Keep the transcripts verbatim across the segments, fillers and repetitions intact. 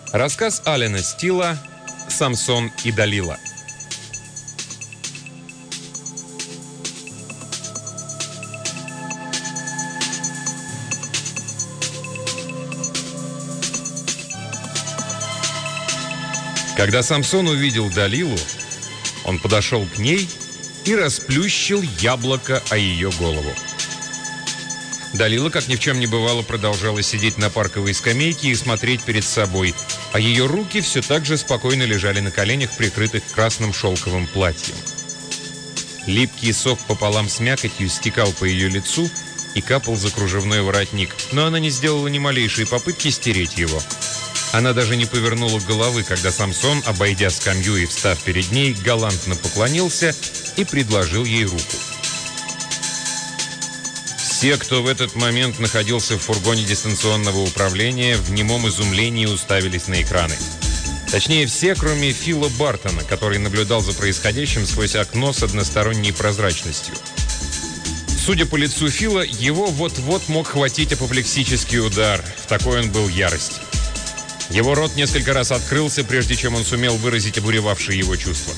Рассказ Алена Стила «Самсон и Далила». Когда Самсон увидел Далилу, он подошел к ней и расплющил яблоко о ее голову. Далила, как ни в чем не бывало, продолжала сидеть на парковой скамейке и смотреть перед собой, а ее руки все так же спокойно лежали на коленях, прикрытых красным шелковым платьем. Липкий сок пополам с мякотью стекал по ее лицу и капал за кружевной воротник, но она не сделала ни малейшей попытки стереть его. Она даже не повернула головы, когда Самсон, обойдя скамью и встав перед ней, галантно поклонился и предложил ей руку. Все, кто в этот момент находился в фургоне дистанционного управления, в немом изумлении уставились на экраны. Точнее, все, кроме Фила Бартона, который наблюдал за происходящим сквозь окно с односторонней прозрачностью. Судя по лицу Фила, его вот-вот мог хватить апоплексический удар. В такой он был ярости. Его рот несколько раз открылся, прежде чем он сумел выразить обуревавшие его чувства.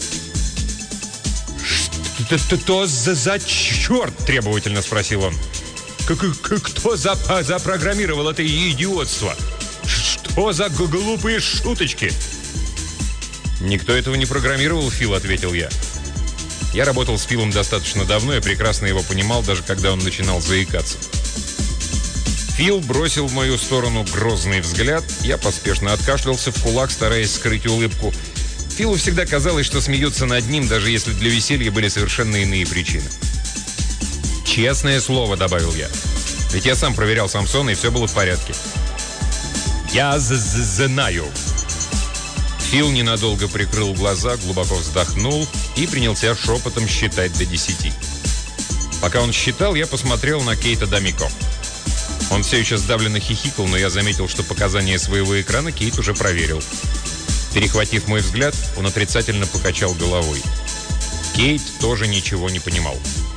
«Что за, за черт?» – требовательно спросил он. «Кто за, запрограммировал это идиотство? Что за глупые шуточки?» «Никто этого не программировал, Фил», – ответил я. Я работал с Филом достаточно давно и прекрасно его понимал, даже когда он начинал заикаться. Фил бросил в мою сторону грозный взгляд. Я поспешно откашлялся в кулак, стараясь скрыть улыбку. Филу всегда казалось, что смеются над ним, даже если для веселья были совершенно иные причины. «Честное слово», — добавил я. «Ведь я сам проверял Самсона, и все было в порядке». «Я знаю». Фил ненадолго прикрыл глаза, глубоко вздохнул и принялся шепотом считать до десяти. Пока он считал, я посмотрел на Кейта Дамико. Он все еще сдавленно хихикал, но я заметил, что показания своего экрана Кейт уже проверил. Перехватив мой взгляд, он отрицательно покачал головой. Кейт тоже ничего не понимал.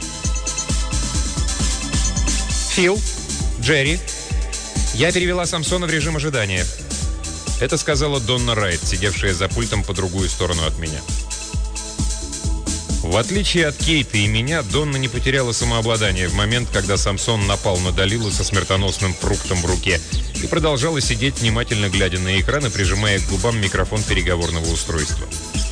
«Фил, Джерри, я перевела Самсона в режим ожидания». Это сказала Донна Райт, сидевшая за пультом по другую сторону от меня. В отличие от Кейта и меня, Донна не потеряла самообладание в момент, когда Самсон напал на Далилу со смертоносным фруктом в руке и продолжала сидеть, внимательно глядя на экран и прижимая к губам микрофон переговорного устройства.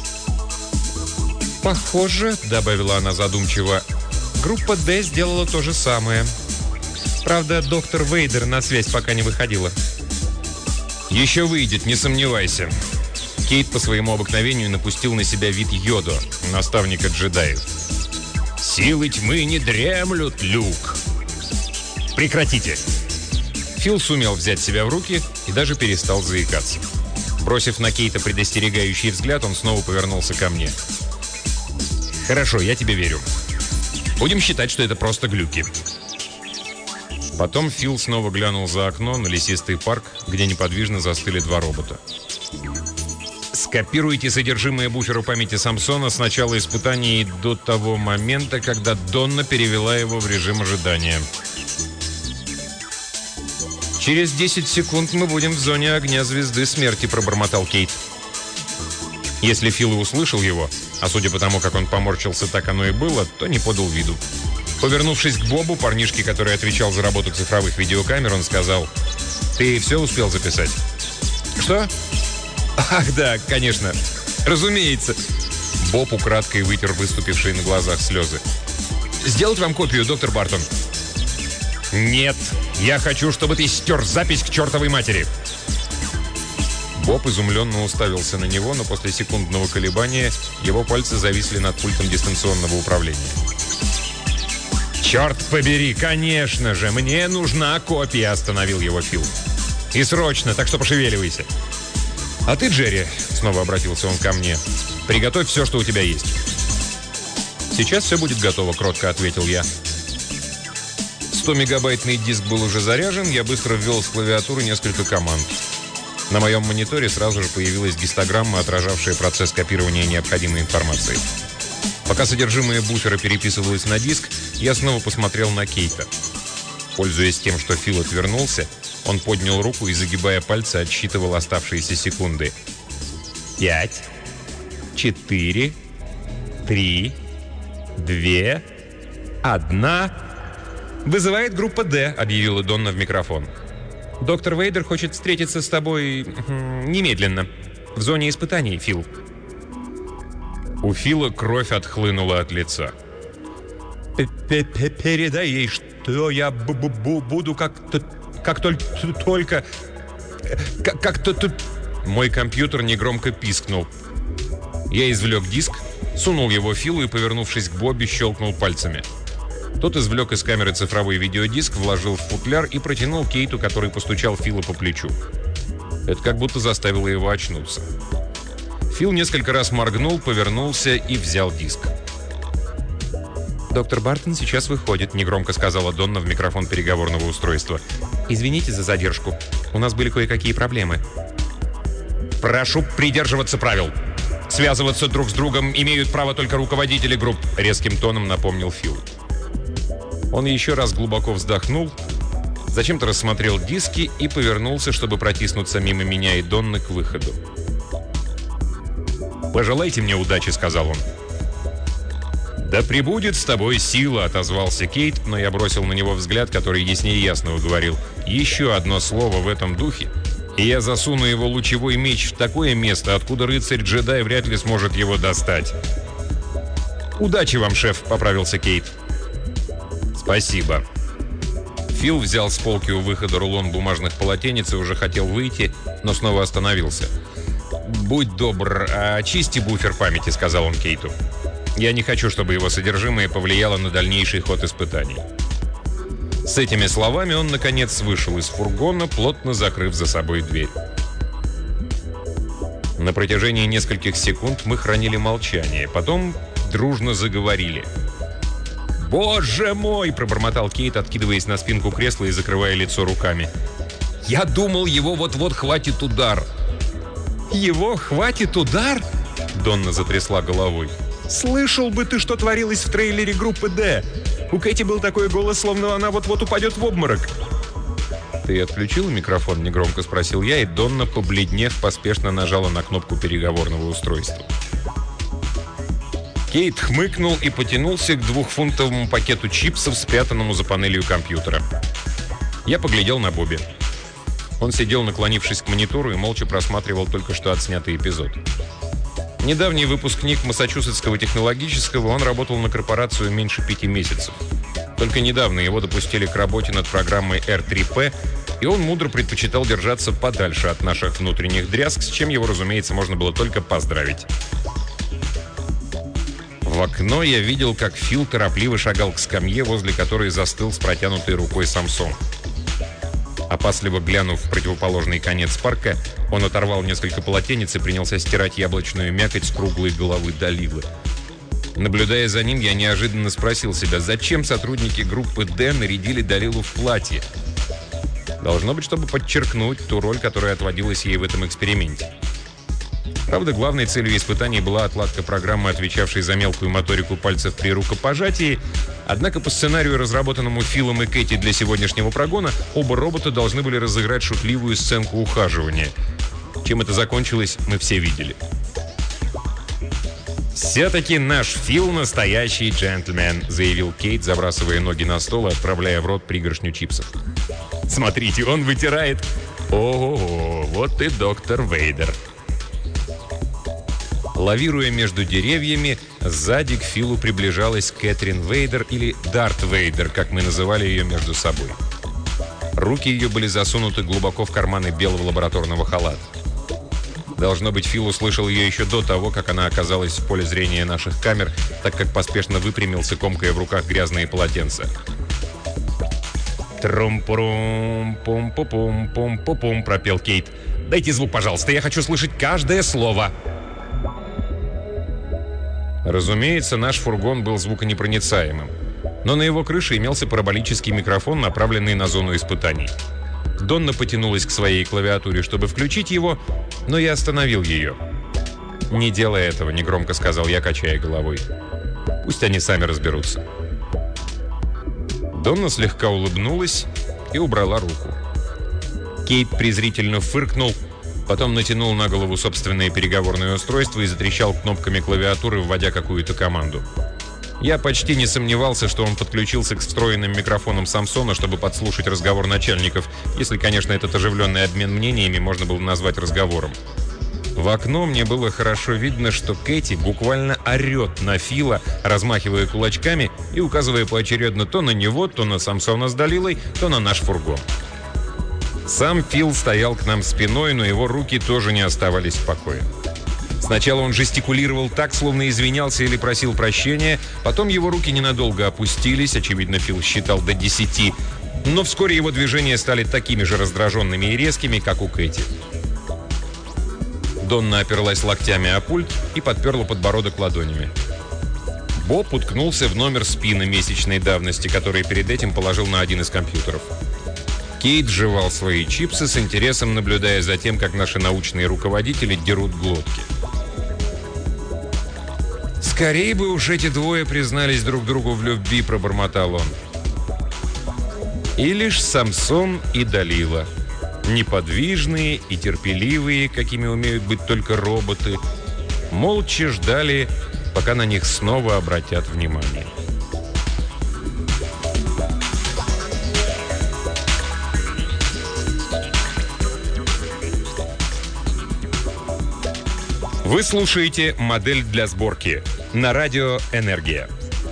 «Похоже», — добавила она задумчиво, — «группа Д сделала то же самое. Правда, доктор Вейдер на связь пока не выходила». «Еще выйдет, не сомневайся». Кейт по своему обыкновению напустил на себя вид Йодо, наставника джедаев. «Силы тьмы не дремлют, Люк!» «Прекратите!» Фил сумел взять себя в руки и даже перестал заикаться. Бросив на Кейта предостерегающий взгляд, он снова повернулся ко мне. «Хорошо, я тебе верю. Будем считать, что это просто глюки». Потом Фил снова глянул за окно на лесистый парк, где неподвижно застыли два робота. «Скопируйте содержимое буфера памяти Самсона с начала испытаний до того момента, когда Донна перевела его в режим ожидания». «Через десять секунд мы будем в зоне огня звезды смерти», — пробормотал Кейт. Если Фил и услышал его, а судя по тому, как он поморщился, так оно и было, то не подал виду. Повернувшись к Бобу, парнишке, который отвечал за работу цифровых видеокамер, он сказал: «Ты все успел записать?» «Что?» «Ах, да, конечно. Разумеется». Боб украдкой вытер выступившие на глазах слезы. «Сделать вам копию, доктор Бартон?» «Нет. Я хочу, чтобы ты стер запись к чертовой матери». Боб изумленно уставился на него, но после секундного колебания его пальцы зависли над пультом дистанционного управления. «Черт побери, конечно же! Мне нужна копия!» — остановил его Фил. «И срочно, так что пошевеливайся!» «А ты, Джерри», — снова обратился он ко мне, — «приготовь все, что у тебя есть». «Сейчас все будет готово», — кротко ответил я. сто-мегабайтный диск был уже заряжен, я быстро ввел с клавиатуры несколько команд. На моем мониторе сразу же появилась гистограмма, отражавшая процесс копирования необходимой информации. Пока содержимое буфера переписывалось на диск, я снова посмотрел на Кейта. Пользуясь тем, что Фил отвернулся, Он поднял руку и, загибая пальцы, отсчитывал оставшиеся секунды. «Пять, четыре, три, две, одна...» «Вызывает группа Д», — объявила Донна в микрофон. «Доктор Вейдер хочет встретиться с тобой немедленно. В зоне испытаний, Фил». У Фила кровь отхлынула от лица. «Передай ей, что я буду как-то... как только... как-то тут...» Мой компьютер негромко пискнул. Я извлек диск, сунул его Филу и, повернувшись к Бобби, щелкнул пальцами. Тот извлек из камеры цифровой видеодиск, вложил в футляр и протянул Кейту, который постучал Фила по плечу. Это как будто заставило его очнуться. Фил несколько раз моргнул, повернулся и взял диск. «Доктор Бартон сейчас выходит», — негромко сказала Донна в микрофон переговорного устройства. «Извините за задержку. У нас были кое-какие проблемы». «Прошу придерживаться правил. Связываться друг с другом имеют право только руководители групп», — резким тоном напомнил Фил. Он еще раз глубоко вздохнул, зачем-то рассмотрел диски и повернулся, чтобы протиснуться мимо меня и Донны к выходу. «Пожелайте мне удачи», — сказал он. «Да пребудет с тобой сила», — отозвался Кейт, но я бросил на него взгляд, который яснее ясного говорил. «Еще одно слово в этом духе, и я засуну его лучевой меч в такое место, откуда рыцарь-джедай вряд ли сможет его достать». «Удачи вам, шеф», — поправился Кейт. «Спасибо». Фил взял с полки у выхода рулон бумажных полотенец и уже хотел выйти, но снова остановился. «Будь добр, очисти буфер памяти», — сказал он Кейту. «Я не хочу, чтобы его содержимое повлияло на дальнейший ход испытаний». С этими словами он, наконец, вышел из фургона, плотно закрыв за собой дверь. На протяжении нескольких секунд мы хранили молчание, потом дружно заговорили. «Боже мой!» – пробормотал Кейт, откидываясь на спинку кресла и закрывая лицо руками. «Я думал, его вот-вот хватит удар». «Его хватит удар?» – Донна затрясла головой. «Слышал бы ты, что творилось в трейлере группы «Д». У Кэти был такой голос, словно она вот-вот упадет в обморок». «Ты отключила микрофон?» – негромко спросил я, и Донна, побледнев, поспешно нажала на кнопку переговорного устройства. Кейт хмыкнул и потянулся к двухфунтовому пакету чипсов, спрятанному за панелью компьютера. Я поглядел на Бобби. Он сидел, наклонившись к монитору, и молча просматривал только что отснятый эпизод. Недавний выпускник Массачусетского технологического, он работал на корпорацию меньше пяти месяцев. Только недавно его допустили к работе над программой эр три пэ, и он мудро предпочитал держаться подальше от наших внутренних дрязг, с чем его, разумеется, можно было только поздравить. В окно я видел, как Фил торопливо шагал к скамье, возле которой застыл с протянутой рукой Самсон. Опасливо глянув в противоположный конец парка, он оторвал несколько полотенец и принялся стирать яблочную мякоть с круглой головы Далилы. Наблюдая за ним, я неожиданно спросил себя, зачем сотрудники группы «Д» нарядили Далилу в платье? Должно быть, чтобы подчеркнуть ту роль, которая отводилась ей в этом эксперименте. Правда, главной целью испытаний была отладка программы, отвечавшей за мелкую моторику пальцев при рукопожатии. Однако по сценарию, разработанному Филом и Кэти для сегодняшнего прогона, оба робота должны были разыграть шутливую сценку ухаживания. Чем это закончилось, мы все видели. «Все-таки наш Фил настоящий джентльмен», — заявил Кейт, забрасывая ноги на стол и отправляя в рот пригоршню чипсов. «Смотрите, он вытирает. Ого-го, вот и доктор Вейдер». Лавируя между деревьями, сзади к Филу приближалась Кэтрин Вейдер, или Дарт Вейдер, как мы называли ее между собой. Руки ее были засунуты глубоко в карманы белого лабораторного халата. Должно быть, Фил услышал ее еще до того, как она оказалась в поле зрения наших камер, так как поспешно выпрямился, комкая в руках грязные полотенца. «Трум-пурум, пум-пу-пум-пум-пу-пум», — пропел Кейт. «Дайте звук, пожалуйста, я хочу слышать каждое слово». Разумеется, наш фургон был звуконепроницаемым, но на его крыше имелся параболический микрофон, направленный на зону испытаний. Донна потянулась к своей клавиатуре, чтобы включить его, но я остановил ее. «Не делай этого», — негромко сказал я, качая головой. «Пусть они сами разберутся». Донна слегка улыбнулась и убрала руку. Кейт презрительно фыркнул, потом натянул на голову собственное переговорное устройство и затрещал кнопками клавиатуры, вводя какую-то команду. Я почти не сомневался, что он подключился к встроенным микрофонам Самсона, чтобы подслушать разговор начальников, если, конечно, этот оживленный обмен мнениями можно было назвать разговором. В окно мне было хорошо видно, что Кэти буквально орет на Фила, размахивая кулачками и указывая поочередно то на него, то на Самсона с Далилой, то на наш фургон. Сам Фил стоял к нам спиной, но его руки тоже не оставались в покое. Сначала он жестикулировал так, словно извинялся или просил прощения, потом его руки ненадолго опустились, очевидно, Фил считал до десяти, но вскоре его движения стали такими же раздраженными и резкими, как у Кэти. Донна оперлась локтями о пульт и подперла подбородок ладонями. Боб уткнулся в номер спины месячной давности, который перед этим положил на один из компьютеров. Кейт жевал свои чипсы с интересом, наблюдая за тем, как наши научные руководители дерут глотки. «Скорее бы уж эти двое признались друг другу в любви», — пробормотал он. И лишь Самсон и Далила, неподвижные и терпеливые, какими умеют быть только роботы, молча ждали, пока на них снова обратят внимание. Вы слушаете «Модель для сборки» на радио «Энергия».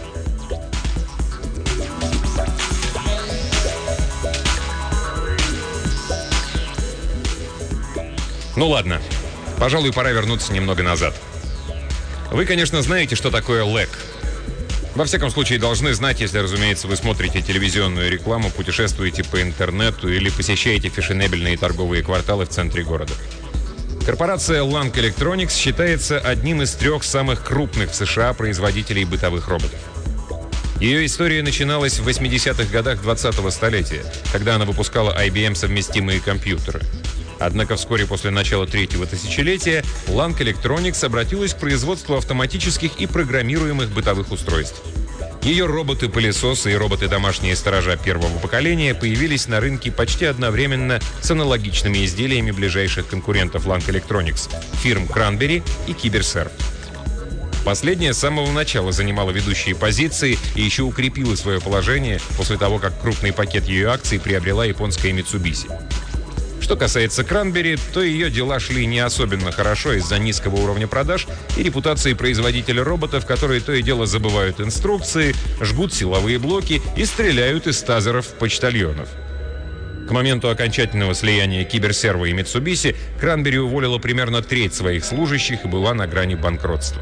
Ну ладно, пожалуй, пора вернуться немного назад. Вы, конечно, знаете, что такое эл и си. Во всяком случае, должны знать, если, разумеется, вы смотрите телевизионную рекламу, путешествуете по интернету или посещаете фешенебельные торговые кварталы в центре города. Корпорация Lang Electronics считается одним из трех самых крупных в США производителей бытовых роботов. Ее история начиналась в восьмидесятых годах двадцатого столетия, когда она выпускала ай би эм совместимые компьютеры. Однако вскоре после начала третьего тысячелетия Lang Electronics обратилась к производству автоматических и программируемых бытовых устройств. Ее роботы-пылесосы и роботы-домашние сторожа первого поколения появились на рынке почти одновременно с аналогичными изделиями ближайших конкурентов Lang Electronics – фирм Cranberry и Киберсерв. Последняя с самого начала занимала ведущие позиции и еще укрепила свое положение после того, как крупный пакет ее акций приобрела японская Mitsubishi. Что касается Cranberry, то ее дела шли не особенно хорошо из-за низкого уровня продаж и репутации производителя роботов, которые то и дело забывают инструкции, жгут силовые блоки и стреляют из тазеров в почтальонов. К моменту окончательного слияния Киберсерва и Mitsubishi Cranberry уволила примерно треть своих служащих и была на грани банкротства.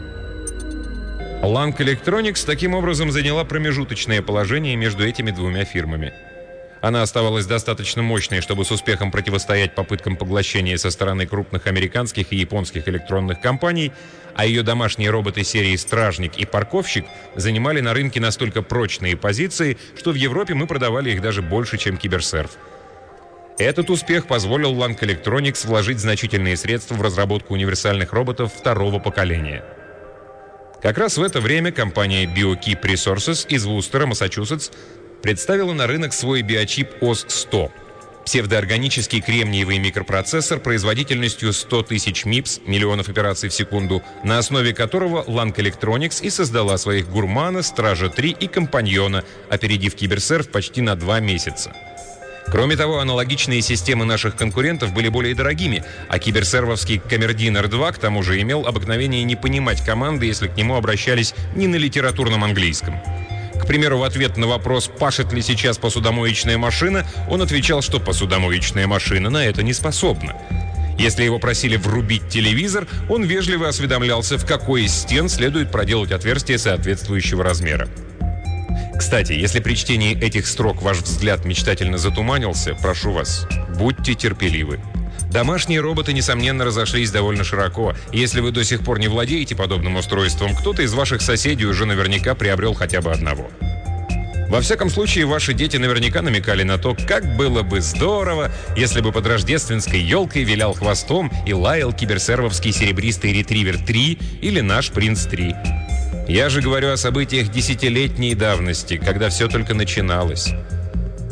Lang Electronics таким образом заняла промежуточное положение между этими двумя фирмами. Она оставалась достаточно мощной, чтобы с успехом противостоять попыткам поглощения со стороны крупных американских и японских электронных компаний, а ее домашние роботы серии «Стражник» и «Парковщик» занимали на рынке настолько прочные позиции, что в Европе мы продавали их даже больше, чем Киберсерв. Этот успех позволил Lang Electronics вложить значительные средства в разработку универсальных роботов второго поколения. Как раз в это время компания BioKeep Resources из Вустера, Массачусетс, представила на рынок свой биочип о эс сто – псевдоорганический кремниевый микропроцессор производительностью сто тысяч мипс, миллионов операций в секунду, на основе которого Lang Electronics и создала своих Гурмана, Стража три и Компаньона, опередив Киберсерв почти на два месяца. Кроме того, аналогичные системы наших конкурентов были более дорогими, а киберсервовский Камердинер два к тому же имел обыкновение не понимать команды, если к нему обращались не на литературном английском. К примеру, в ответ на вопрос, пашет ли сейчас посудомоечная машина, он отвечал, что посудомоечная машина на это не способна. Если его просили врубить телевизор, он вежливо осведомлялся, в какой из стен следует проделать отверстие соответствующего размера. Кстати, если при чтении этих строк ваш взгляд мечтательно затуманился, прошу вас, будьте терпеливы. Домашние роботы, несомненно, разошлись довольно широко. Если вы до сих пор не владеете подобным устройством, кто-то из ваших соседей уже наверняка приобрел хотя бы одного. Во всяком случае, ваши дети наверняка намекали на то, как было бы здорово, если бы под рождественской елкой вилял хвостом и лаял киберсервовский серебристый ретривер три или наш принц три. Я же говорю о событиях десятилетней давности, когда все только начиналось.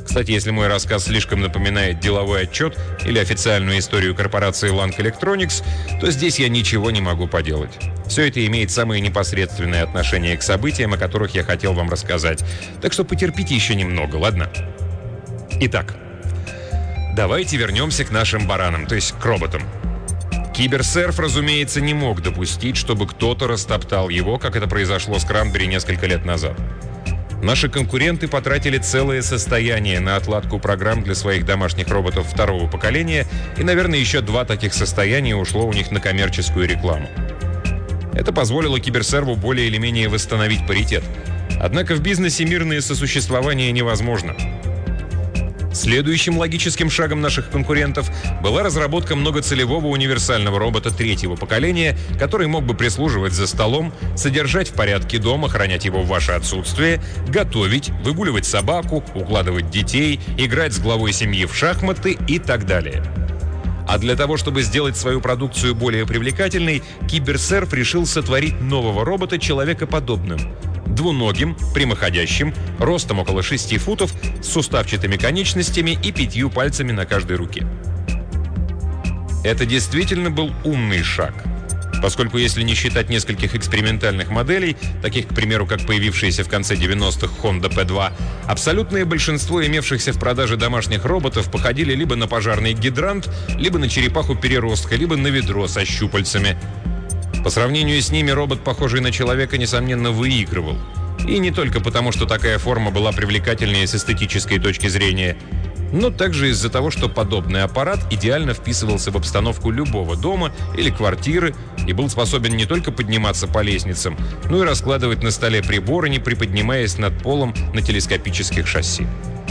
Кстати, если мой рассказ слишком напоминает деловой отчет или официальную историю корпорации Lang Electronics, то здесь я ничего не могу поделать. Все это имеет самое непосредственное отношение к событиям, о которых я хотел вам рассказать. Так что потерпите еще немного, ладно? Итак, давайте вернемся к нашим баранам, то есть к роботам. Киберсерф, разумеется, не мог допустить, чтобы кто-то растоптал его, как это произошло с Кранбери несколько лет назад. Наши конкуренты потратили целое состояние на отладку программ для своих домашних роботов второго поколения, и, наверное, еще два таких состояния ушло у них на коммерческую рекламу. Это позволило Киберсерву более или менее восстановить паритет. Однако в бизнесе мирное сосуществование невозможно. Следующим логическим шагом наших конкурентов была разработка многоцелевого универсального робота третьего поколения, который мог бы прислуживать за столом, содержать в порядке дом, охранять его в ваше отсутствие, готовить, выгуливать собаку, укладывать детей, играть с главой семьи в шахматы и так далее. А для того, чтобы сделать свою продукцию более привлекательной, Киберсерф решил сотворить нового робота человекоподобным. Двуногим, прямоходящим, ростом около шести футов, с суставчатыми конечностями и пятью пальцами на каждой руке. Это действительно был умный шаг, поскольку если не считать нескольких экспериментальных моделей, таких, к примеру, как появившиеся в конце девяностых Honda пи два, абсолютное большинство имевшихся в продаже домашних роботов походили либо на пожарный гидрант, либо на черепаху-переростка, либо на ведро со щупальцами. По сравнению с ними робот, похожий на человека, несомненно, выигрывал. И не только потому, что такая форма была привлекательнее с эстетической точки зрения, но также из-за того, что подобный аппарат идеально вписывался в обстановку любого дома или квартиры и был способен не только подниматься по лестницам, но и раскладывать на столе приборы, не приподнимаясь над полом на телескопических шасси.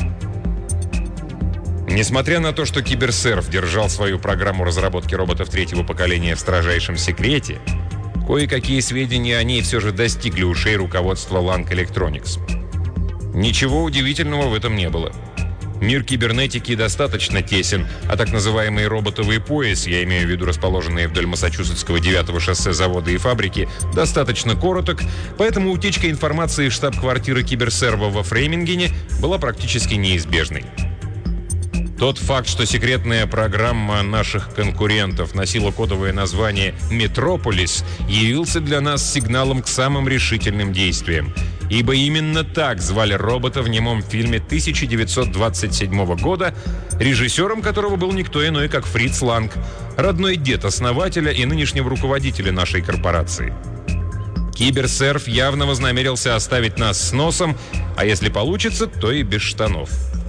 Несмотря на то, что Киберсерф держал свою программу разработки роботов третьего поколения в строжайшем секрете, кое-какие сведения о ней все же достигли ушей руководства Lang Electronics. Ничего удивительного в этом не было. Мир кибернетики достаточно тесен, а так называемый роботовый пояс, я имею в виду расположенные вдоль Массачусетского девятого шоссе заводы и фабрики, достаточно короток, поэтому утечка информации из штаб-квартиры Киберсерва во Фреймингене была практически неизбежной. Тот факт, что секретная программа наших конкурентов носила кодовое название «Метрополис», явился для нас сигналом к самым решительным действиям. Ибо именно так звали робота в немом фильме тысяча девятьсот двадцать седьмого года, режиссером которого был никто иной, как Фриц Ланг, родной дед основателя и нынешнего руководителя нашей корпорации. Киберсерф явно вознамерился оставить нас с носом, а если получится, то и без штанов.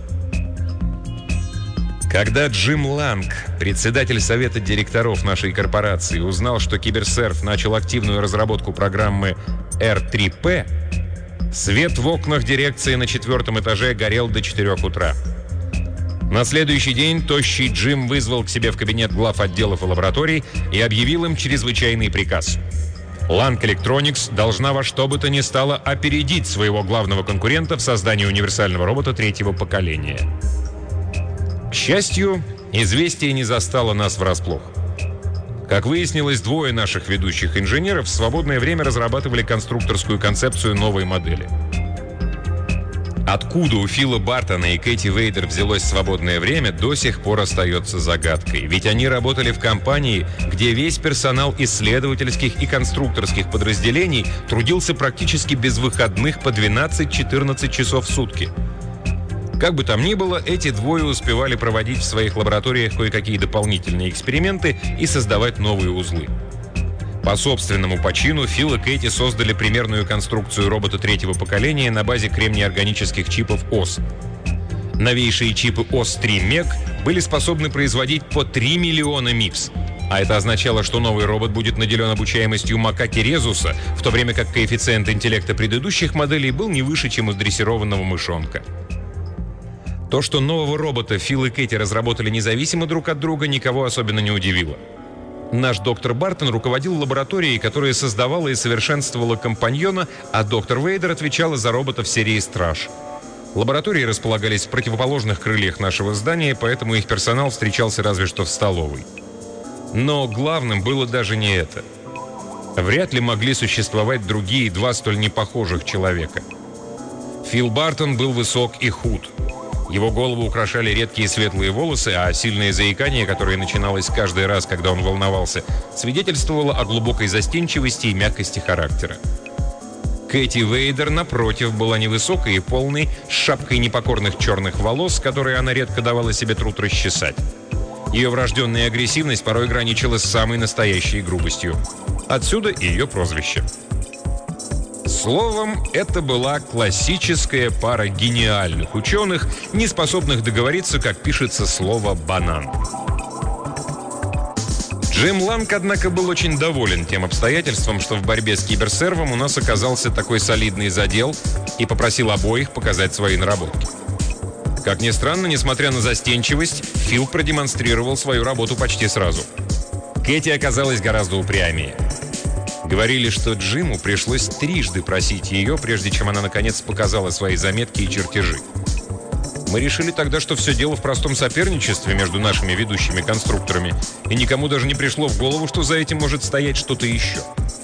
Когда Джим Ланг, председатель совета директоров нашей корпорации, узнал, что Киберсерф начал активную разработку программы эр три пэ, свет в окнах дирекции на четвертом этаже горел до четырёх утра. На следующий день тощий Джим вызвал к себе в кабинет глав отделов и лабораторий и объявил им чрезвычайный приказ. Lang Electronics должна во что бы то ни стало опередить своего главного конкурента в создании универсального робота третьего поколения. К счастью, известие не застало нас врасплох. Как выяснилось, двое наших ведущих инженеров в свободное время разрабатывали конструкторскую концепцию новой модели. Откуда у Фила Бартона и Кэти Вейдер взялось свободное время, до сих пор остается загадкой. Ведь они работали в компании, где весь персонал исследовательских и конструкторских подразделений трудился практически без выходных по двенадцать-четырнадцать часов в сутки. Как бы там ни было, эти двое успевали проводить в своих лабораториях кое-какие дополнительные эксперименты и создавать новые узлы. По собственному почину Фил и Кэти создали примерную конструкцию робота третьего поколения на базе кремнеорганических чипов ОС. Новейшие чипы ОС три МЕК были способны производить по три миллиона МИПС. А это означало, что новый робот будет наделен обучаемостью макаки Резуса, в то время как коэффициент интеллекта предыдущих моделей был не выше, чем у дрессированного мышонка. То, что нового робота Фил и Кэти разработали независимо друг от друга, никого особенно не удивило. Наш доктор Бартон руководил лабораторией, которая создавала и совершенствовала компаньона, а доктор Вейдер отвечала за роботов серии «Страж». Лаборатории располагались в противоположных крыльях нашего здания, поэтому их персонал встречался разве что в столовой. Но главным было даже не это. Вряд ли могли существовать другие два столь непохожих человека. Фил Бартон был высок и худ. Его голову украшали редкие светлые волосы, а сильное заикание, которое начиналось каждый раз, когда он волновался, свидетельствовало о глубокой застенчивости и мягкости характера. Кэти Вейдер, напротив, была невысокой и полной, с шапкой непокорных черных волос, которые она редко давала себе труд расчесать. Ее врожденная агрессивность порой граничила с самой настоящей грубостью. Отсюда и ее прозвище. Словом, это была классическая пара гениальных ученых, не способных договориться, как пишется слово «банан». Джим Ланг, однако, был очень доволен тем обстоятельством, что в борьбе с киберсервом у нас оказался такой солидный задел, и попросил обоих показать свои наработки. Как ни странно, несмотря на застенчивость, Фил продемонстрировал свою работу почти сразу. Кэти оказалась гораздо упрямее. Говорили, что Джиму пришлось трижды просить ее, прежде чем она наконец показала свои заметки и чертежи. Мы решили тогда, что все дело в простом соперничестве между нашими ведущими конструкторами, и никому даже не пришло в голову, что за этим может стоять что-то еще.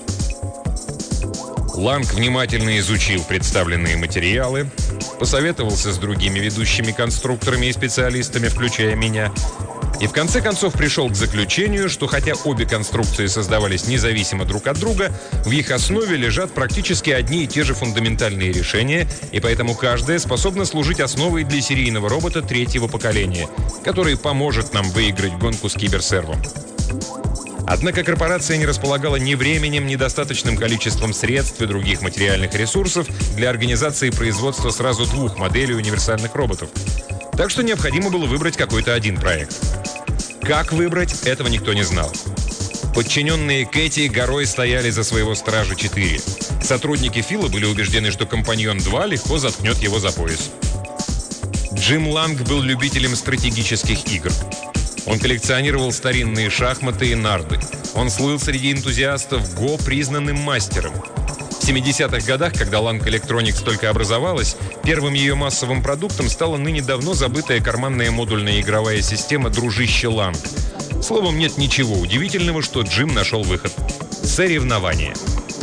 Ланг внимательно изучил представленные материалы, посоветовался с другими ведущими конструкторами и специалистами, включая меня, и в конце концов пришел к заключению, что хотя обе конструкции создавались независимо друг от друга, в их основе лежат практически одни и те же фундаментальные решения, и поэтому каждая способна служить основой для серийного робота третьего поколения, который поможет нам выиграть гонку с киберсервом. Однако корпорация не располагала ни временем, ни достаточным количеством средств и других материальных ресурсов для организации производства сразу двух моделей универсальных роботов. Так что необходимо было выбрать какой-то один проект. Как выбрать, этого никто не знал. Подчиненные Кэти горой стояли за своего Стража четыре. Сотрудники Фила были убеждены, что Компаньон два легко заткнет его за пояс. Джим Ланг был любителем стратегических игр. Он коллекционировал старинные шахматы и нарды. Он слыл среди энтузиастов Го признанным мастером. В семидесятых годах, когда Lang Electronics только образовалась, первым ее массовым продуктом стала ныне давно забытая карманная модульная игровая система «Дружище Lang». Словом, нет ничего удивительного, что Джим нашел выход. Соревнования.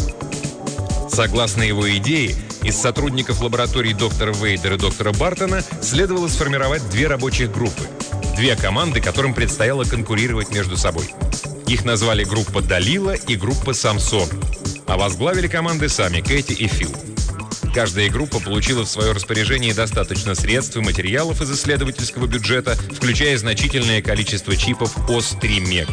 Согласно его идее, из сотрудников лабораторий доктора Вейдера и доктора Бартона следовало сформировать две рабочих группы. Две команды, которым предстояло конкурировать между собой. Их назвали группа Далила и группа Самсон. А возглавили команды сами Кэти и Фил. Каждая группа получила в свое распоряжение достаточно средств и материалов из исследовательского бюджета, включая значительное количество чипов о эс три мег.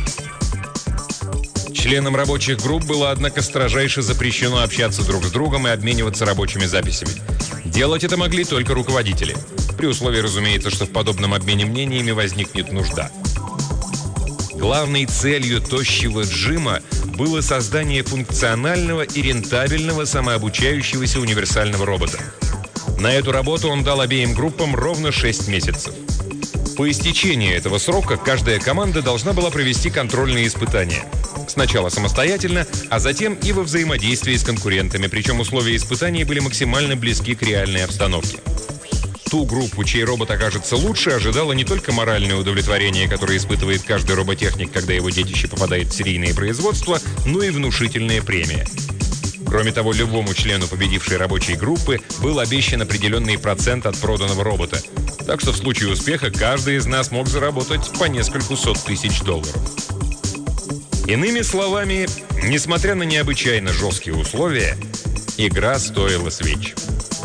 Членам рабочих групп было, однако, строжайше запрещено общаться друг с другом и обмениваться рабочими записями. Делать это могли только руководители. При условии, разумеется, что в подобном обмене мнениями возникнет нужда. Главной целью тощего Джима было создание функционального и рентабельного самообучающегося универсального робота. На эту работу он дал обеим группам ровно шесть месяцев. По истечении этого срока каждая команда должна была провести контрольные испытания. Сначала самостоятельно, а затем и во взаимодействии с конкурентами, причем условия испытаний были максимально близки к реальной обстановке. Ту группу, чей робот окажется лучше, ожидало не только моральное удовлетворение, которое испытывает каждый роботехник, когда его детище попадает в серийное производство, но и внушительная премия. Кроме того, любому члену победившей рабочей группы был обещан определенный процент от проданного робота. Так что в случае успеха каждый из нас мог заработать по нескольку сот тысяч долларов. Иными словами, несмотря на необычайно жесткие условия, игра стоила свеч.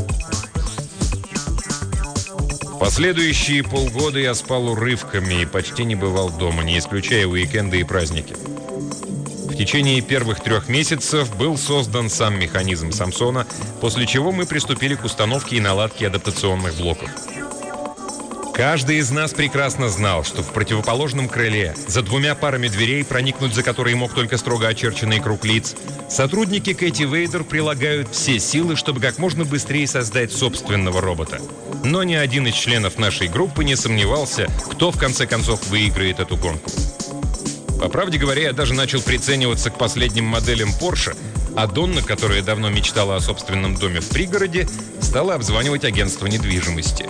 Последующие полгода я спал урывками и почти не бывал дома, не исключая уикенды и праздники. В течение первых трех месяцев был создан сам механизм Самсона, после чего мы приступили к установке и наладке адаптационных блоков. Каждый из нас прекрасно знал, что в противоположном крыле, за двумя парами дверей, проникнуть за которые мог только строго очерченный круг лиц, сотрудники Кэти Вейдер прилагают все силы, чтобы как можно быстрее создать собственного робота. Но ни один из членов нашей группы не сомневался, кто в конце концов выиграет эту гонку. По правде говоря, я даже начал прицениваться к последним моделям Porsche, а Донна, которая давно мечтала о собственном доме в пригороде, стала обзванивать агентство недвижимости.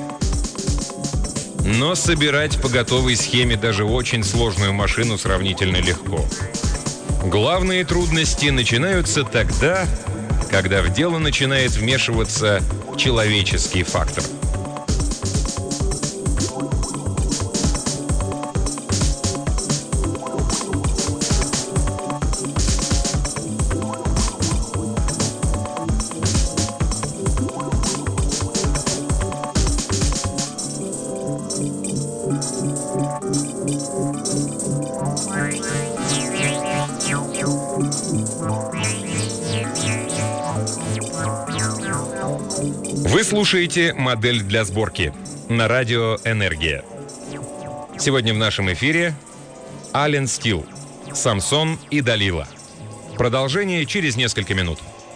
Но собирать по готовой схеме даже очень сложную машину сравнительно легко. Главные трудности начинаются тогда, когда в дело начинает вмешиваться человеческий фактор. Вы слушаете «Модель для сборки» на радио «Энергия». Сегодня в нашем эфире Ален Стил, Самсон и Далила. Продолжение через несколько минут.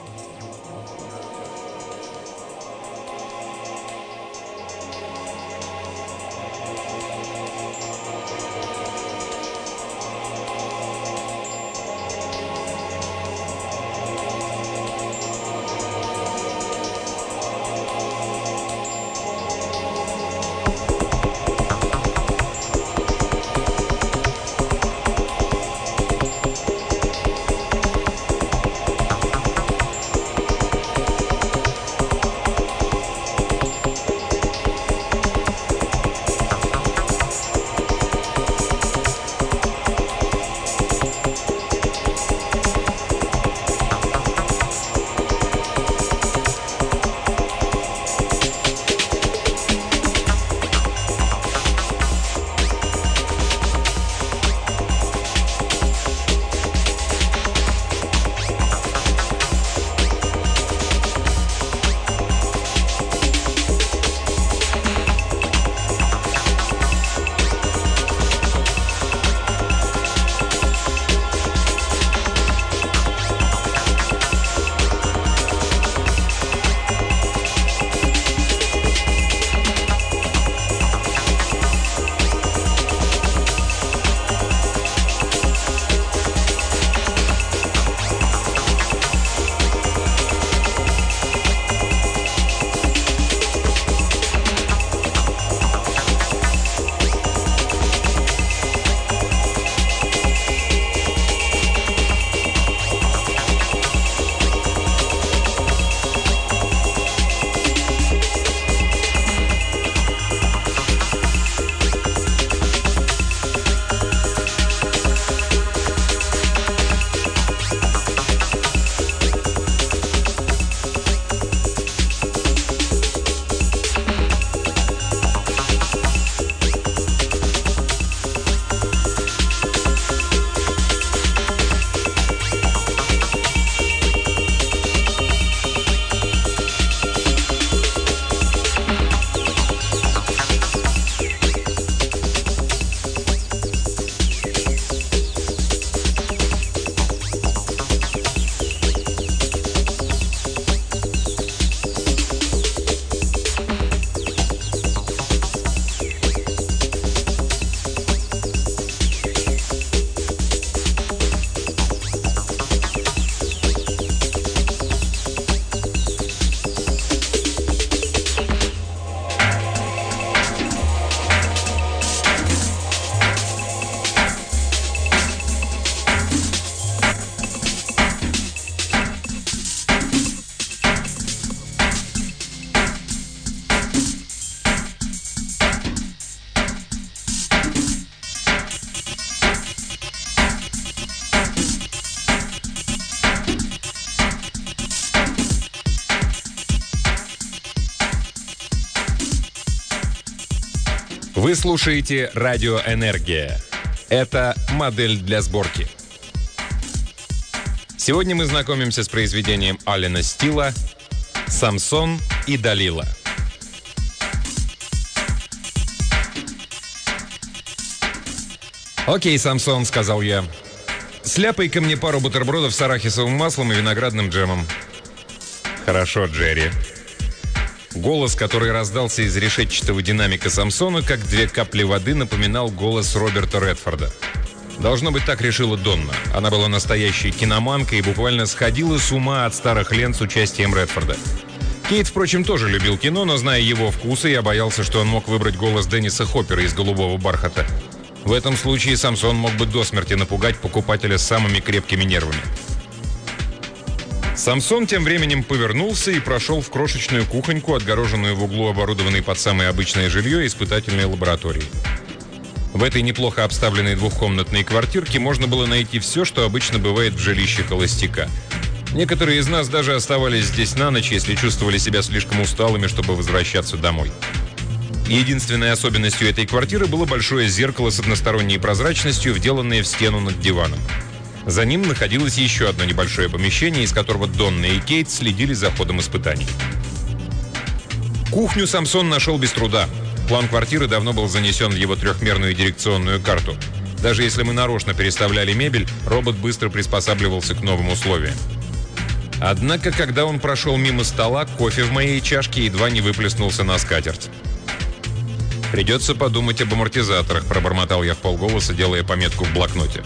Вы слушаете радио «Энергия». Это модель для сборки. Сегодня мы знакомимся с произведением Алена Стила «Самсон и Далила». «Окей, Самсон», — сказал я. «Сляпай-ка мне пару бутербродов с арахисовым маслом и виноградным джемом». «Хорошо, Джерри». Голос, который раздался из решетчатого динамика Самсона, как две капли воды, напоминал голос Роберта Редфорда. Должно быть, так решила Донна. Она была настоящей киноманкой и буквально сходила с ума от старых лент с участием Редфорда. Кейт, впрочем, тоже любил кино, но, зная его вкусы, я боялся, что он мог выбрать голос Денниса Хоппера из «Голубого бархата». В этом случае Самсон мог бы до смерти напугать покупателя с самыми крепкими нервами. Самсон тем временем повернулся и прошел в крошечную кухоньку, отгороженную в углу, оборудованной под самое обычное жилье испытательной лаборатории. В этой неплохо обставленной двухкомнатной квартирке можно было найти все, что обычно бывает в жилище холостяка. Некоторые из нас даже оставались здесь на ночь, если чувствовали себя слишком усталыми, чтобы возвращаться домой. Единственной особенностью этой квартиры было большое зеркало с односторонней прозрачностью, вделанное в стену над диваном. За ним находилось еще одно небольшое помещение, из которого Донна и Кейт следили за ходом испытаний. Кухню Самсон нашел без труда. План квартиры давно был занесен в его трехмерную дирекционную карту. Даже если мы нарочно переставляли мебель, робот быстро приспосабливался к новым условиям. Однако, когда он прошел мимо стола, кофе в моей чашке едва не выплеснулся на скатерть. «Придется подумать об амортизаторах», – пробормотал я вполголоса, делая пометку в блокноте.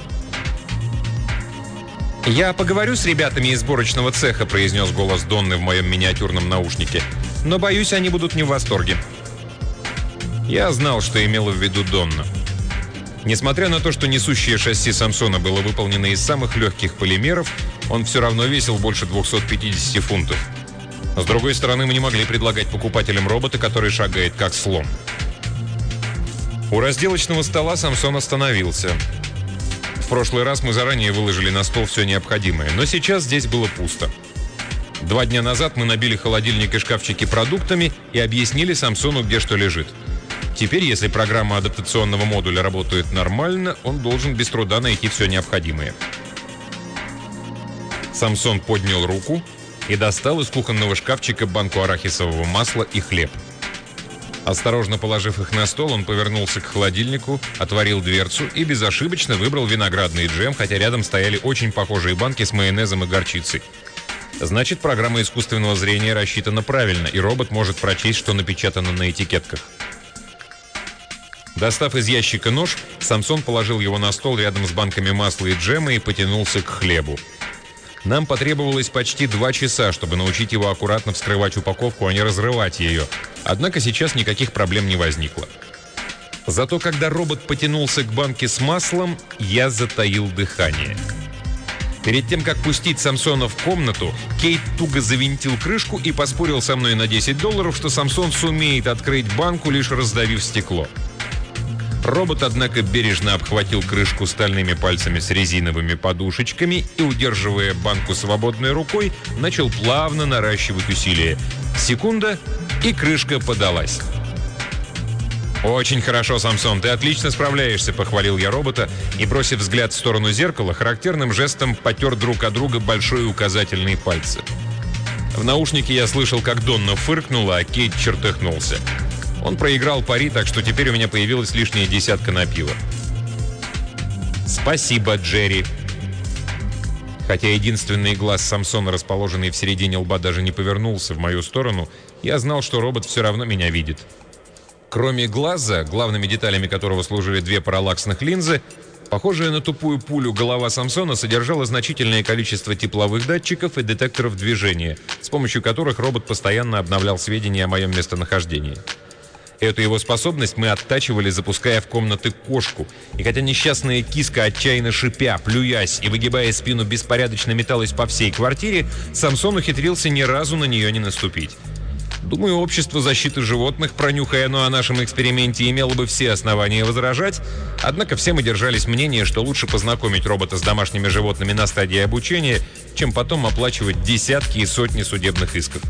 «Я поговорю с ребятами из сборочного цеха», – произнес голос Донны в моем миниатюрном наушнике. «Но, боюсь, они будут не в восторге». Я знал, что имела в виду Донна. Несмотря на то, что несущее шасси Самсона было выполнено из самых легких полимеров, он все равно весил больше двухсот пятидесяти фунтов. С другой стороны, мы не могли предлагать покупателям робота, который шагает как слон. У разделочного стола Самсон остановился. В прошлый раз мы заранее выложили на стол все необходимое, но сейчас здесь было пусто. Два дня назад мы набили холодильник и шкафчики продуктами и объяснили Самсону, где что лежит. Теперь, если программа адаптационного модуля работает нормально, он должен без труда найти все необходимое. Самсон поднял руку и достал из кухонного шкафчика банку арахисового масла и хлеб. Осторожно положив их на стол, он повернулся к холодильнику, отворил дверцу и безошибочно выбрал виноградный джем, хотя рядом стояли очень похожие банки с майонезом и горчицей. Значит, программа искусственного зрения рассчитана правильно, и робот может прочесть, что напечатано на этикетках. Достав из ящика нож, Самсон положил его на стол рядом с банками масла и джема и потянулся к хлебу. Нам потребовалось почти два часа, чтобы научить его аккуратно вскрывать упаковку, а не разрывать ее. Однако сейчас никаких проблем не возникло. Зато когда робот потянулся к банке с маслом, я затаил дыхание. Перед тем, как пустить Самсона в комнату, Кейт туго завинтил крышку и поспорил со мной на десять долларов, что Самсон сумеет открыть банку, лишь раздавив стекло. Робот, однако, бережно обхватил крышку стальными пальцами с резиновыми подушечками и, удерживая банку свободной рукой, начал плавно наращивать усилия. Секунда, и крышка подалась. «Очень хорошо, Самсон, ты отлично справляешься», — похвалил я робота и, бросив взгляд в сторону зеркала, характерным жестом потер друг от друга большой и указательный пальцы. В наушнике я слышал, как Донна фыркнула, а Кейт чертыхнулся. Он проиграл пари, так что теперь у меня появилась лишняя десятка на пиво. «Спасибо, Джерри». Хотя единственный глаз Самсона, расположенный в середине лба, даже не повернулся в мою сторону, я знал, что робот все равно меня видит. Кроме глаза, главными деталями которого служили две параллаксных линзы, похожая на тупую пулю голова Самсона содержала значительное количество тепловых датчиков и детекторов движения, с помощью которых робот постоянно обновлял сведения о моем местонахождении. Эту его способность мы оттачивали, запуская в комнаты кошку. И хотя несчастная киска, отчаянно шипя, плюясь и выгибая спину, беспорядочно металась по всей квартире, Самсон ухитрился ни разу на нее не наступить. Думаю, общество защиты животных, пронюхая оно о нашем эксперименте, имело бы все основания возражать, однако все мы держались мнения, что лучше познакомить робота с домашними животными на стадии обучения, чем потом оплачивать десятки и сотни судебных исков.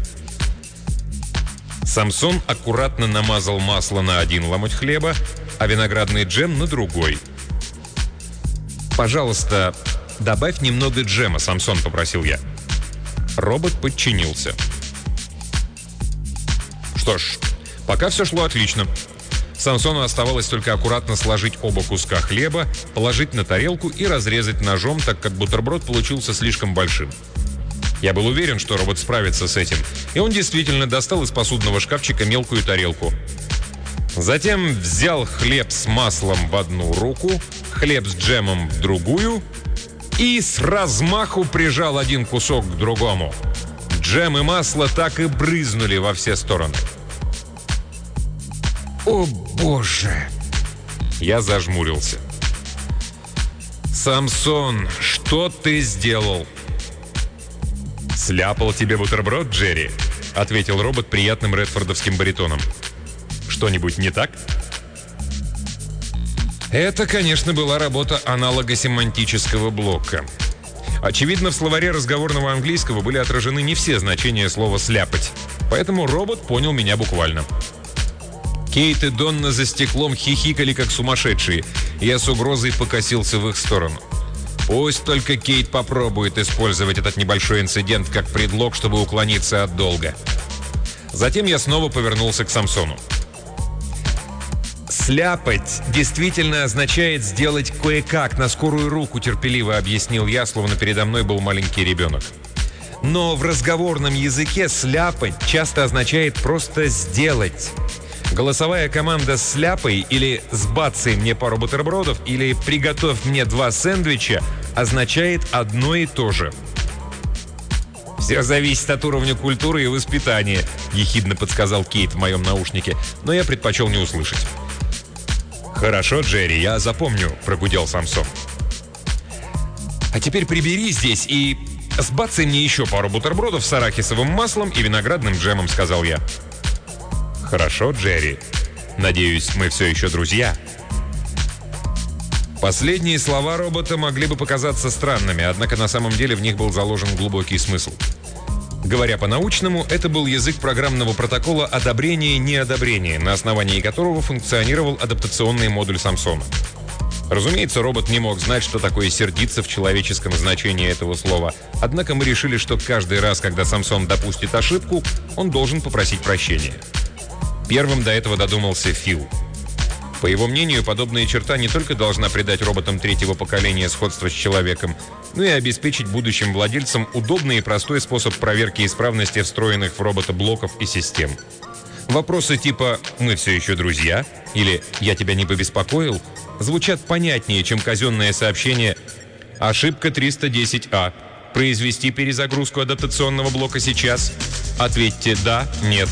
Самсон аккуратно намазал масло на один ломоть хлеба, а виноградный джем на другой. «Пожалуйста, добавь немного джема, Самсон», — попросил я. Робот подчинился. Что ж, пока все шло отлично. Самсону оставалось только аккуратно сложить оба куска хлеба, положить на тарелку и разрезать ножом, так как бутерброд получился слишком большим. Я был уверен, что робот справится с этим, и он действительно достал из посудного шкафчика мелкую тарелку. Затем взял хлеб с маслом в одну руку, хлеб с джемом в другую и с размаху прижал один кусок к другому. Джем и масло так и брызнули во все стороны. «О, Боже!» Я зажмурился. «Самсон, что ты сделал?» «Сляпал тебе бутерброд, Джерри», — ответил робот приятным редфордовским баритоном. «Что-нибудь не так?» Это, конечно, была работа аналого-семантического блока. Очевидно, в словаре разговорного английского были отражены не все значения слова «сляпать», поэтому робот понял меня буквально. Кейт и Донна за стеклом хихикали, как сумасшедшие. Я с угрозой покосился в их сторону. Пусть только Кейт попробует использовать этот небольшой инцидент как предлог, чтобы уклониться от долга. Затем я снова повернулся к Самсону. «Сляпать действительно означает сделать кое-как, на скорую руку», терпеливо объяснил я, словно передо мной был маленький ребенок. «Но в разговорном языке сляпать часто означает просто сделать. Голосовая команда «сляпай» или «сбацай мне пару бутербродов» или «приготовь мне два сэндвича» означает одно и то же. «Все зависит от уровня культуры и воспитания», — ехидно подсказал Кейт в моем наушнике, но я предпочел не услышать. «Хорошо, Джерри, я запомню», — прогудел Самсон. «А теперь прибери здесь и сбацай мне еще пару бутербродов с арахисовым маслом и виноградным джемом», — сказал я. «Хорошо, Джерри. Надеюсь, мы все еще друзья». Последние слова робота могли бы показаться странными, однако на самом деле в них был заложен глубокий смысл. Говоря по-научному, это был язык программного протокола одобрения-неодобрения, на основании которого функционировал адаптационный модуль Самсона. Разумеется, робот не мог знать, что такое сердиться в человеческом значении этого слова, однако мы решили, что каждый раз, когда Самсон допустит ошибку, он должен попросить прощения. Первым до этого додумался Фил. По его мнению, подобная черта не только должна придать роботам третьего поколения сходство с человеком, но и обеспечить будущим владельцам удобный и простой способ проверки исправности встроенных в робота блоков и систем. Вопросы типа «Мы все еще друзья» или «Я тебя не побеспокоил» звучат понятнее, чем казенное сообщение «Ошибка триста десять А. Произвести перезагрузку адаптационного блока сейчас?» Ответьте «Да», «Нет».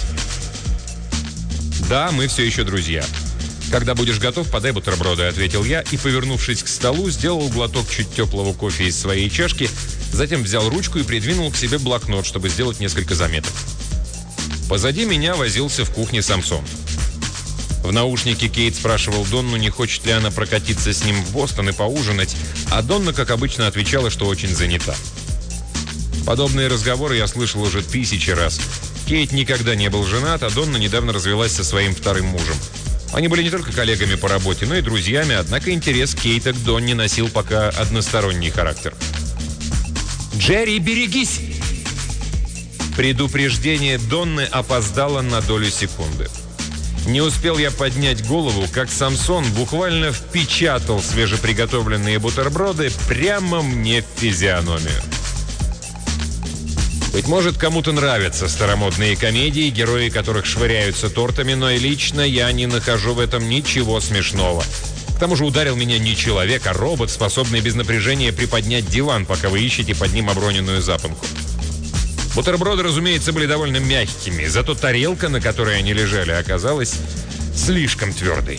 «Да, мы все еще друзья». «Когда будешь готов, подай бутерброды», — ответил я и, повернувшись к столу, сделал глоток чуть теплого кофе из своей чашки, затем взял ручку и придвинул к себе блокнот, чтобы сделать несколько заметок. Позади меня возился в кухне Самсон. В наушнике Кейт спрашивал Донну, не хочет ли она прокатиться с ним в Бостон и поужинать, а Донна, как обычно, отвечала, что очень занята. Подобные разговоры я слышал уже тысячи раз. Кейт никогда не был женат, а Донна недавно развелась со своим вторым мужем. Они были не только коллегами по работе, но и друзьями, однако интерес Кейта к Донне носил пока односторонний характер. «Джерри, берегись!» Предупреждение Донны опоздало на долю секунды. Не успел я поднять голову, как Самсон буквально впечатал свежеприготовленные бутерброды прямо мне в физиономию. Быть может, кому-то нравятся старомодные комедии, герои которых швыряются тортами, но и лично я не нахожу в этом ничего смешного. К тому же ударил меня не человек, а робот, способный без напряжения приподнять диван, пока вы ищете под ним оброненную запонку. Бутерброды, разумеется, были довольно мягкими, зато тарелка, на которой они лежали, оказалась слишком твердой.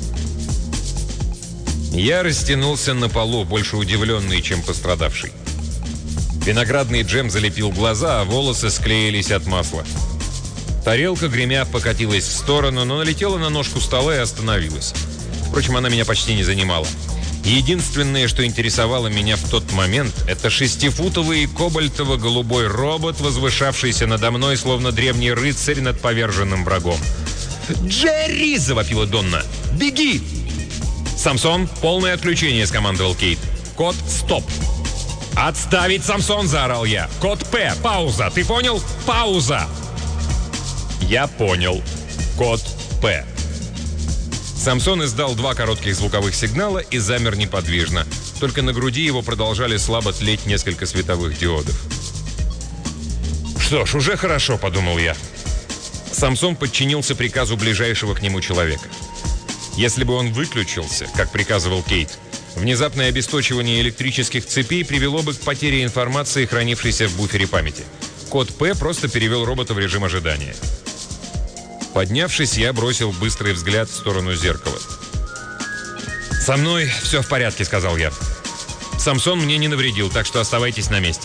Я растянулся на полу, больше удивленный, чем пострадавший. Виноградный джем залепил глаза, а волосы склеились от масла. Тарелка, гремя, покатилась в сторону, но налетела на ножку стола и остановилась. Впрочем, она меня почти не занимала. Единственное, что интересовало меня в тот момент, это шестифутовый кобальтово-голубой робот, возвышавшийся надо мной, словно древний рыцарь над поверженным врагом. «Джерри!» – завопила Донна. «Беги!» «Самсон, полное отключение!» – скомандовал Кейт. «Код стоп!» «Отставить, Самсон!» – заорал я. «Код П! Пауза! Ты понял? Пауза!» Я понял. Код П. Самсон издал два коротких звуковых сигнала и замер неподвижно. Только на груди его продолжали слабо тлеть несколько световых диодов. «Что ж, уже хорошо», – подумал я. Самсон подчинился приказу ближайшего к нему человека. Если бы он выключился, как приказывал Кейт, внезапное обесточивание электрических цепей привело бы к потере информации, хранившейся в буфере памяти. Код П просто перевел робота в режим ожидания. Поднявшись, я бросил быстрый взгляд в сторону зеркала. «Со мной все в порядке», — сказал я. «Самсон мне не навредил, так что оставайтесь на месте».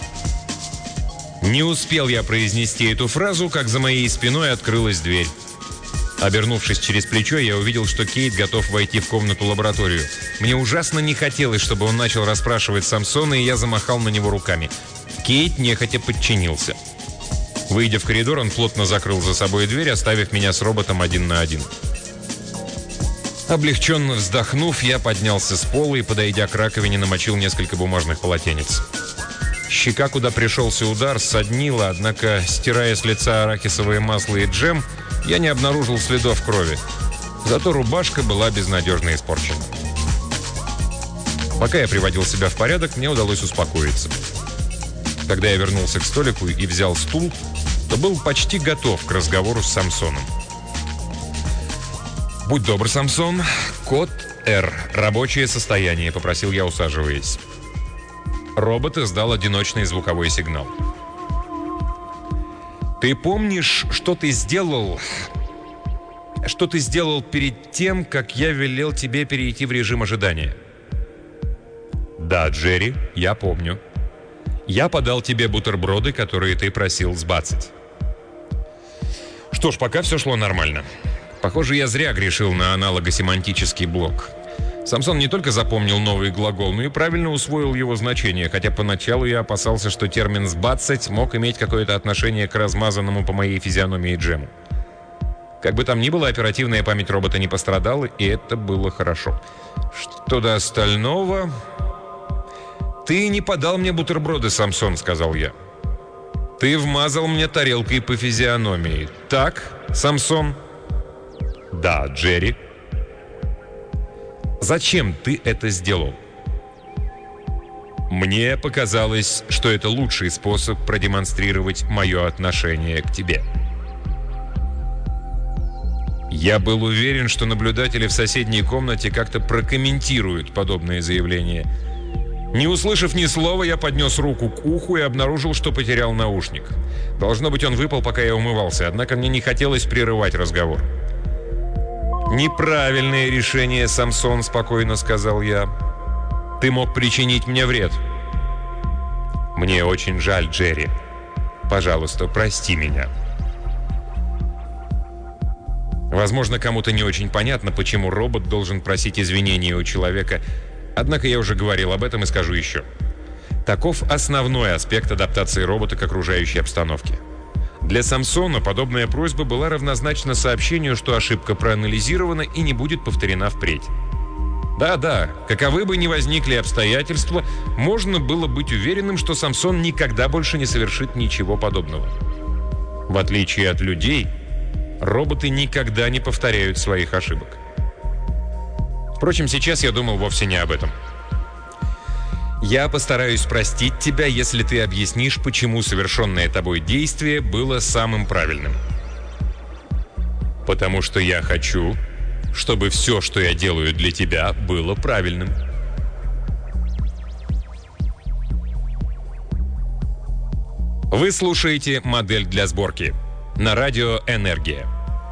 Не успел я произнести эту фразу, как за моей спиной открылась дверь. Обернувшись через плечо, я увидел, что Кейт готов войти в комнату-лабораторию. Мне ужасно не хотелось, чтобы он начал расспрашивать Самсона, и я замахал на него руками. Кейт нехотя подчинился. Выйдя в коридор, он плотно закрыл за собой дверь, оставив меня с роботом один на один. Облегченно вздохнув, я поднялся с пола и, подойдя к раковине, намочил несколько бумажных полотенец. Щека, куда пришелся удар, соднила, однако, стирая с лица арахисовое масло и джем, я не обнаружил следов крови. Зато рубашка была безнадежно испорчена. Пока я приводил себя в порядок, мне удалось успокоиться. Когда я вернулся к столику и взял стул, то был почти готов к разговору с Самсоном. «Будь добр, Самсон. Код Р. Рабочее состояние», — попросил я, усаживаясь. Робот издал одиночный звуковой сигнал. «Ты помнишь, что ты сделал... что ты сделал перед тем, как я велел тебе перейти в режим ожидания?» «Да, Джерри, я помню. Я подал тебе бутерброды, которые ты просил сбацать». Что ж, пока все шло нормально. Похоже, я зря грешил на аналогосемантический блок. Самсон не только запомнил новый глагол, но и правильно усвоил его значение, хотя поначалу я опасался, что термин «сбацать» мог иметь какое-то отношение к размазанному по моей физиономии джему. Как бы там ни было, оперативная память робота не пострадала, и это было хорошо. Что до остального... «Ты не подал мне бутерброды, Самсон», — сказал я. «Ты вмазал мне тарелкой по физиономии. Так, Самсон?» «Да, Джерри». «Зачем ты это сделал?» «Мне показалось, что это лучший способ продемонстрировать мое отношение к тебе». Я был уверен, что наблюдатели в соседней комнате как-то прокомментируют подобное заявление. Не услышав ни слова, я поднес руку к уху и обнаружил, что потерял наушник. Должно быть, он выпал, пока я умывался, однако мне не хотелось прерывать разговор. «Неправильное решение, Самсон», — спокойно сказал я. «Ты мог причинить мне вред». «Мне очень жаль, Джерри. Пожалуйста, прости меня». Возможно, кому-то не очень понятно, почему робот должен просить извинения у человека. Однако я уже говорил об этом и скажу еще. Таков основной аспект адаптации робота к окружающей обстановке. Для Самсона подобная просьба была равнозначна сообщению, что ошибка проанализирована и не будет повторена впредь. Да-да, каковы бы ни возникли обстоятельства, можно было быть уверенным, что Самсон никогда больше не совершит ничего подобного. В отличие от людей, роботы никогда не повторяют своих ошибок. Впрочем, сейчас я думал вовсе не об этом. «Я постараюсь простить тебя, если ты объяснишь, почему совершенное тобой действие было самым правильным». «Потому что я хочу, чтобы все, что я делаю для тебя, было правильным». Вы слушаете «Модель для сборки» на радио «Энергия».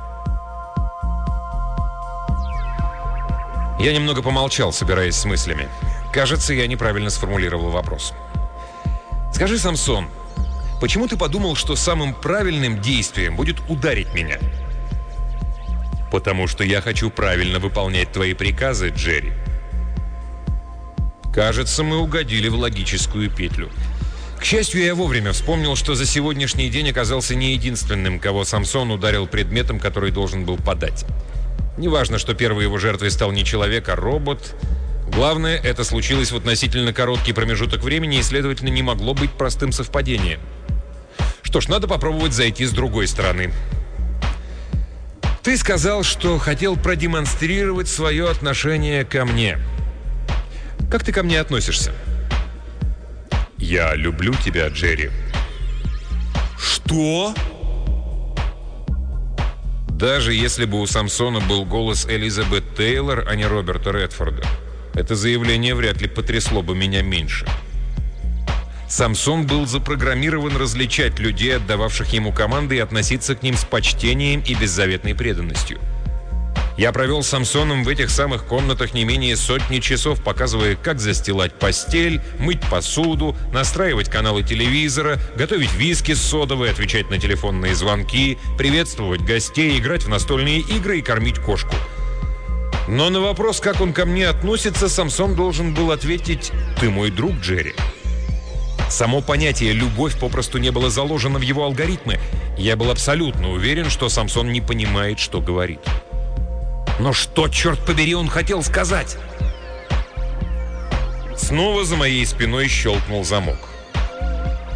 Я немного помолчал, собираясь с мыслями. Кажется, я неправильно сформулировал вопрос. «Скажи, Самсон, почему ты подумал, что самым правильным действием будет ударить меня?» «Потому что я хочу правильно выполнять твои приказы, Джерри». Кажется, мы угодили в логическую петлю. К счастью, я вовремя вспомнил, что за сегодняшний день оказался не единственным, кого Самсон ударил предметом, который должен был подать. Неважно, что первой его жертвой стал не человек, а робот. Главное, это случилось в относительно короткий промежуток времени и, следовательно, не могло быть простым совпадением. Что ж, надо попробовать зайти с другой стороны. Ты сказал, что хотел продемонстрировать свое отношение ко мне. Как ты ко мне относишься? Я люблю тебя, Джерри. Что? Даже если бы у Самсона был голос Элизабет Тейлор, а не Роберта Редфорда, это заявление вряд ли потрясло бы меня меньше. Самсон был запрограммирован различать людей, отдававших ему команды, и относиться к ним с почтением и беззаветной преданностью. Я провел с Самсоном в этих самых комнатах не менее сотни часов, показывая, как застилать постель, мыть посуду, настраивать каналы телевизора, готовить виски с содовой, отвечать на телефонные звонки, приветствовать гостей, играть в настольные игры и кормить кошку. Но на вопрос, как он ко мне относится, Самсон должен был ответить: «Ты мой друг, Джерри». Само понятие «любовь» попросту не было заложено в его алгоритмы. Я был абсолютно уверен, что Самсон не понимает, что говорит. Но что, черт побери, он хотел сказать? Снова за моей спиной щелкнул замок.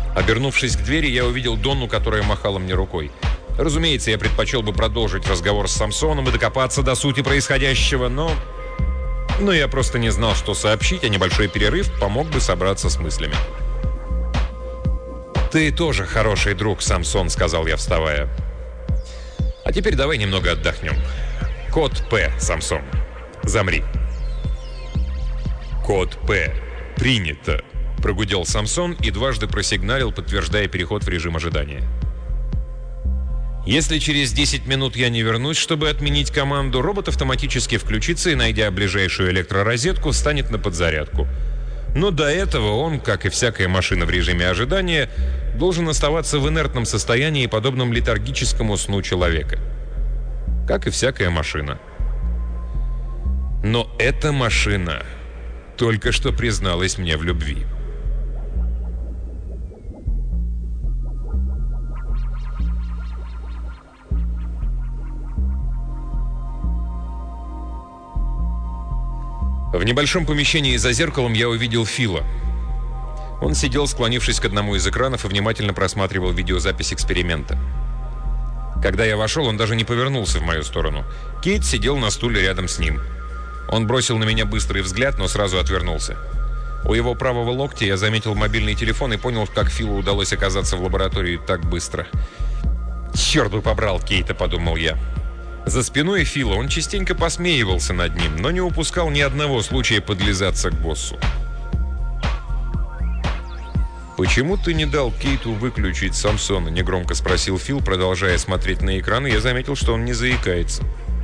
Обернувшись к двери, я увидел Донну, которая махала мне рукой. Разумеется, я предпочел бы продолжить разговор с Самсоном и докопаться до сути происходящего, но... Но я просто не знал, что сообщить, а небольшой перерыв помог бы собраться с мыслями. «Ты тоже хороший друг, Самсон», — сказал я, вставая. «А теперь давай немного отдохнем. Код П, Самсон. Замри». «Код П. Принято», — прогудел Самсон и дважды просигналил, подтверждая переход в режим ожидания. Если через десять минут я не вернусь, чтобы отменить команду, робот автоматически включится и, найдя ближайшую электророзетку, встанет на подзарядку. Но до этого он, как и всякая машина в режиме ожидания, должен оставаться в инертном состоянии, подобном летаргическому сну человека. Как и всякая машина. Но эта машина только что призналась мне в любви. В небольшом помещении за зеркалом я увидел Фила. Он сидел, склонившись к одному из экранов, и внимательно просматривал видеозапись эксперимента. Когда я вошел, он даже не повернулся в мою сторону. Кейт сидел на стуле рядом с ним. Он бросил на меня быстрый взгляд, но сразу отвернулся. У его правого локтя я заметил мобильный телефон и понял, как Филу удалось оказаться в лаборатории так быстро. «Черт бы побрал Кейта», — подумал я. За спиной Фила он частенько посмеивался над ним, но не упускал ни одного случая подлизаться к боссу. «Почему ты не дал Кейту выключить Самсона?» — негромко спросил Фил, продолжая смотреть на экран, и я заметил, что он не заикается.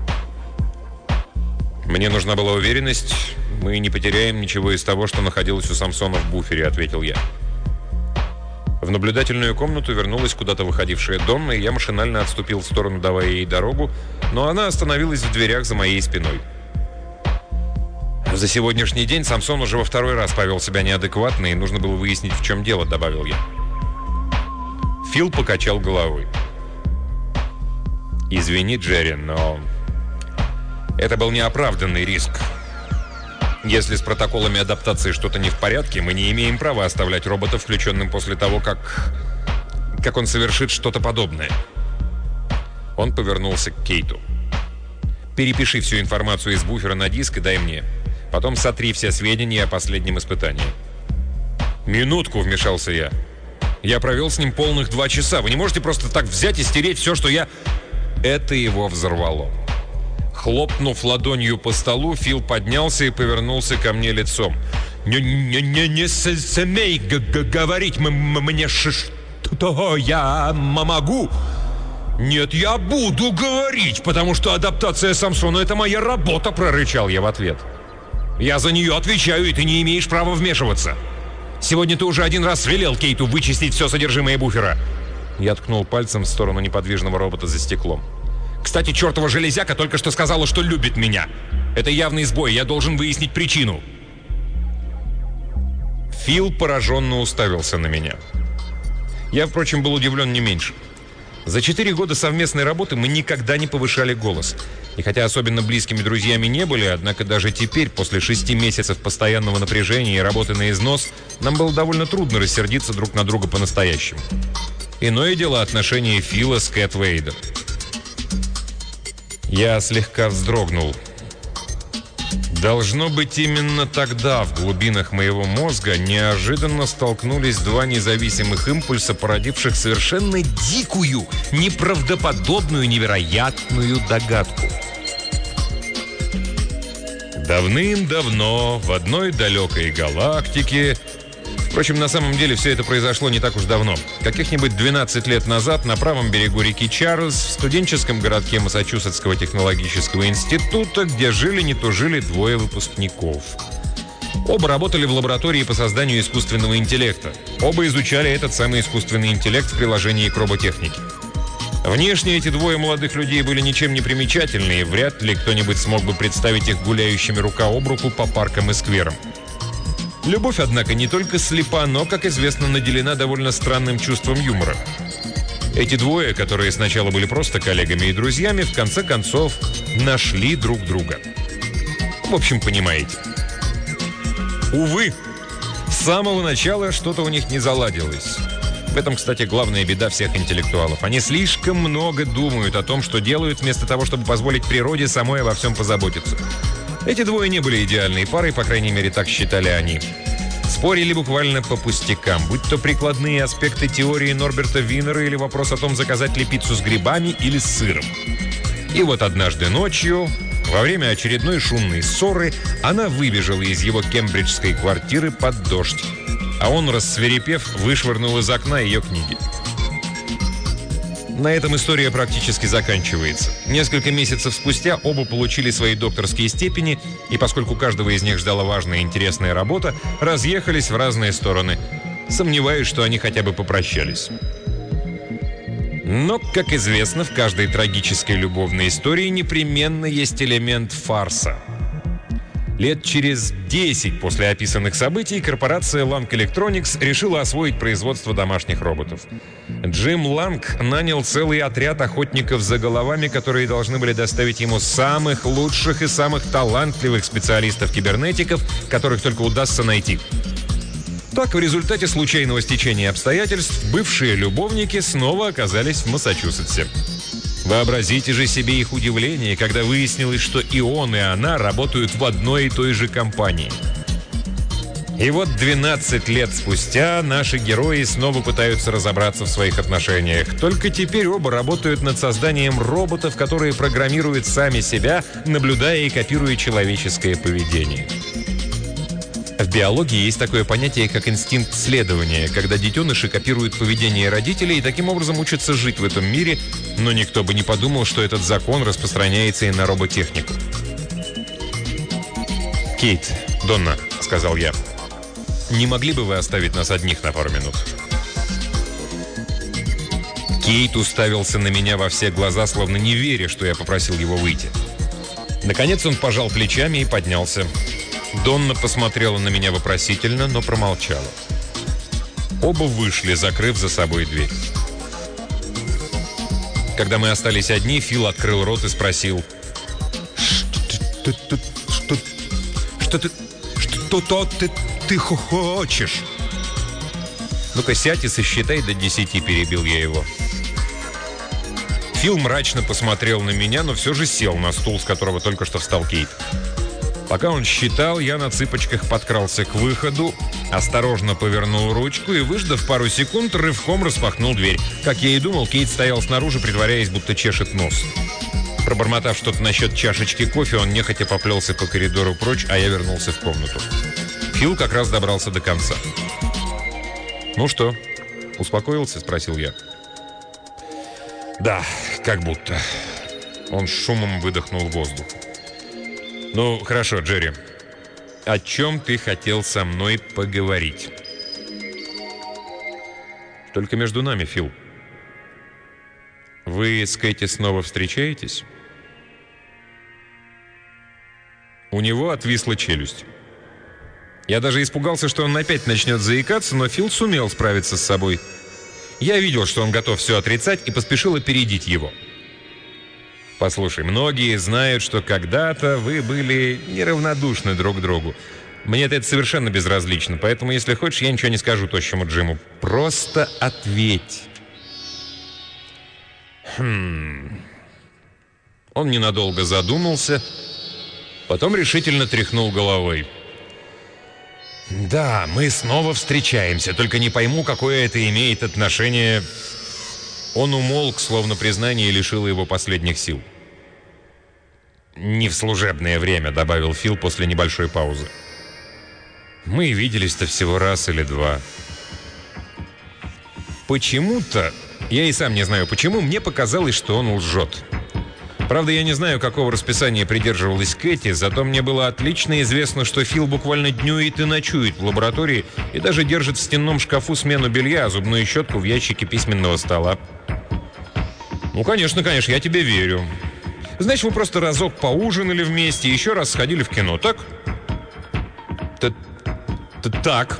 «Мне нужна была уверенность, мы не потеряем ничего из того, что находилось у Самсона в буфере», — ответил я. В наблюдательную комнату вернулась куда-то выходившая Донна, и я машинально отступил в сторону, давая ей дорогу, но она остановилась в дверях за моей спиной. «За сегодняшний день Самсон уже во второй раз повел себя неадекватно, и нужно было выяснить, в чем дело», — добавил я. Фил покачал головой. «Извини, Джерри, но это был неоправданный риск. Если с протоколами адаптации что-то не в порядке, мы не имеем права оставлять робота включенным после того, как... как он совершит что-то подобное». Он повернулся к Кейту. «Перепиши всю информацию из буфера на диск и дай мне. Потом сотри все сведения о последнем испытании». «Минутку», — вмешался я. «Я провел с ним полных два часа. Вы не можете просто так взять и стереть все, что я...» Это его взорвало. Хлопнув ладонью по столу, Фил поднялся и повернулся ко мне лицом. «Не, не, не, не смей говорить мне, что я могу!» «Нет, я буду говорить, потому что адаптация Самсона — это моя работа», — прорычал я в ответ. «Я за нее отвечаю, и ты не имеешь права вмешиваться. Сегодня ты уже один раз велел Кейту вычистить все содержимое буфера». Я ткнул пальцем в сторону неподвижного робота за стеклом. «Кстати, чертова железяка только что сказала, что любит меня. Это явный сбой, я должен выяснить причину». Фил пораженно уставился на меня. Я, впрочем, был удивлен не меньше. За четыре года совместной работы мы никогда не повышали голос. И хотя особенно близкими друзьями не были, однако даже теперь, после шести месяцев постоянного напряжения и работы на износ, нам было довольно трудно рассердиться друг на друга по-настоящему. Иное дело отношения Фила с Кэт Вейдер. Я слегка вздрогнул. Должно быть, именно тогда в глубинах моего мозга неожиданно столкнулись два независимых импульса, породивших совершенно дикую, неправдоподобную, невероятную догадку. Давным-давно в одной далекой галактике... Впрочем, на самом деле все это произошло не так уж давно. Каких-нибудь двенадцать лет назад на правом берегу реки Чарльз, в студенческом городке Массачусетского технологического института, где жили не тужили двое выпускников. Оба работали в лаборатории по созданию искусственного интеллекта. Оба изучали этот самый искусственный интеллект в приложении к роботехнике. Внешне эти двое молодых людей были ничем не примечательны, и вряд ли кто-нибудь смог бы представить их гуляющими рука об руку по паркам и скверам. Любовь, однако, не только слепа, но, как известно, наделена довольно странным чувством юмора. Эти двое, которые сначала были просто коллегами и друзьями, в конце концов нашли друг друга. В общем, понимаете. Увы, с самого начала что-то у них не заладилось. В этом, кстати, главная беда всех интеллектуалов. Они слишком много думают о том, что делают, вместо того, чтобы позволить природе самой обо всем позаботиться. Эти двое не были идеальной парой, по крайней мере, так считали они. Спорили буквально по пустякам, будь то прикладные аспекты теории Норберта Винера или вопрос о том, заказать ли пиццу с грибами или с сыром. И вот однажды ночью, во время очередной шумной ссоры, она выбежала из его кембриджской квартиры под дождь, а он, рассвирепев, вышвырнул из окна ее книги. На этом история практически заканчивается. Несколько месяцев спустя оба получили свои докторские степени, и поскольку у каждого из них ждала важная и интересная работа, разъехались в разные стороны. Сомневаюсь, что они хотя бы попрощались. Но, как известно, в каждой трагической любовной истории непременно есть элемент фарса. Лет через десять после описанных событий корпорация Lang Electronics решила освоить производство домашних роботов. Джим Ланг нанял целый отряд охотников за головами, которые должны были доставить ему самых лучших и самых талантливых специалистов-кибернетиков, которых только удастся найти. Так, в результате случайного стечения обстоятельств, бывшие любовники снова оказались в Массачусетсе. Вообразите же себе их удивление, когда выяснилось, что и он, и она работают в одной и той же компании. И вот двенадцать лет спустя наши герои снова пытаются разобраться в своих отношениях. Только теперь оба работают над созданием роботов, которые программируют сами себя, наблюдая и копируя человеческое поведение. В биологии есть такое понятие, как инстинкт следования, когда детеныши копируют поведение родителей и таким образом учатся жить в этом мире, но никто бы не подумал, что этот закон распространяется и на роботехнику. «Кейт, Донна», — сказал я, — «не могли бы вы оставить нас одних на пару минут?» Кейт уставился на меня во все глаза, словно не веря, что я попросил его выйти. Наконец он пожал плечами и поднялся. Донна посмотрела на меня вопросительно, но промолчала. Оба вышли, закрыв за собой дверь. Когда мы остались одни, Фил открыл рот и спросил: «Что ты... что ты... что ты... ты хочешь?» «Ну-ка, сядь и сосчитай до десяти», — перебил я его. Фил мрачно посмотрел на меня, но все же сел на стул, с которого только что встал Кейт. Пока он считал, я на цыпочках подкрался к выходу, осторожно повернул ручку и, выждав пару секунд, рывком распахнул дверь. Как я и думал, Кейт стоял снаружи, притворяясь, будто чешет нос. Пробормотав что-то насчет чашечки кофе, он нехотя поплелся по коридору прочь, а я вернулся в комнату. Фил как раз добрался до конца. «Ну что, успокоился?» — спросил я. «Да, как будто». Он шумом выдохнул воздух. «Ну, хорошо, Джерри. О чем ты хотел со мной поговорить?» «Только между нами, Фил. Вы с Кэти снова встречаетесь?» У него отвисла челюсть. Я даже испугался, что он опять начнет заикаться, но Фил сумел справиться с собой. Я видел, что он готов все отрицать, и поспешил опередить его. «Послушай, многие знают, что когда-то вы были неравнодушны друг к другу. Мне-то это совершенно безразлично, поэтому, если хочешь, я ничего не скажу тощему Джиму. Просто ответь». Хм. Он ненадолго задумался, потом решительно тряхнул головой. «Да, мы снова встречаемся, только не пойму, какое это имеет отношение...» Он умолк, словно признание лишило его последних сил. «Не в служебное время», — добавил Фил после небольшой паузы. «Мы виделись-то всего раз или два. Почему-то, я и сам не знаю почему, мне показалось, что он лжет. Правда, я не знаю, какого расписания придерживалась Кэти, зато мне было отлично известно, что Фил буквально днюет и ночует в лаборатории и даже держит в стенном шкафу смену белья, а зубную щетку в ящике письменного стола. Ну, конечно, конечно, я тебе верю. Значит, вы просто разок поужинали вместе и еще раз сходили в кино, так? Так.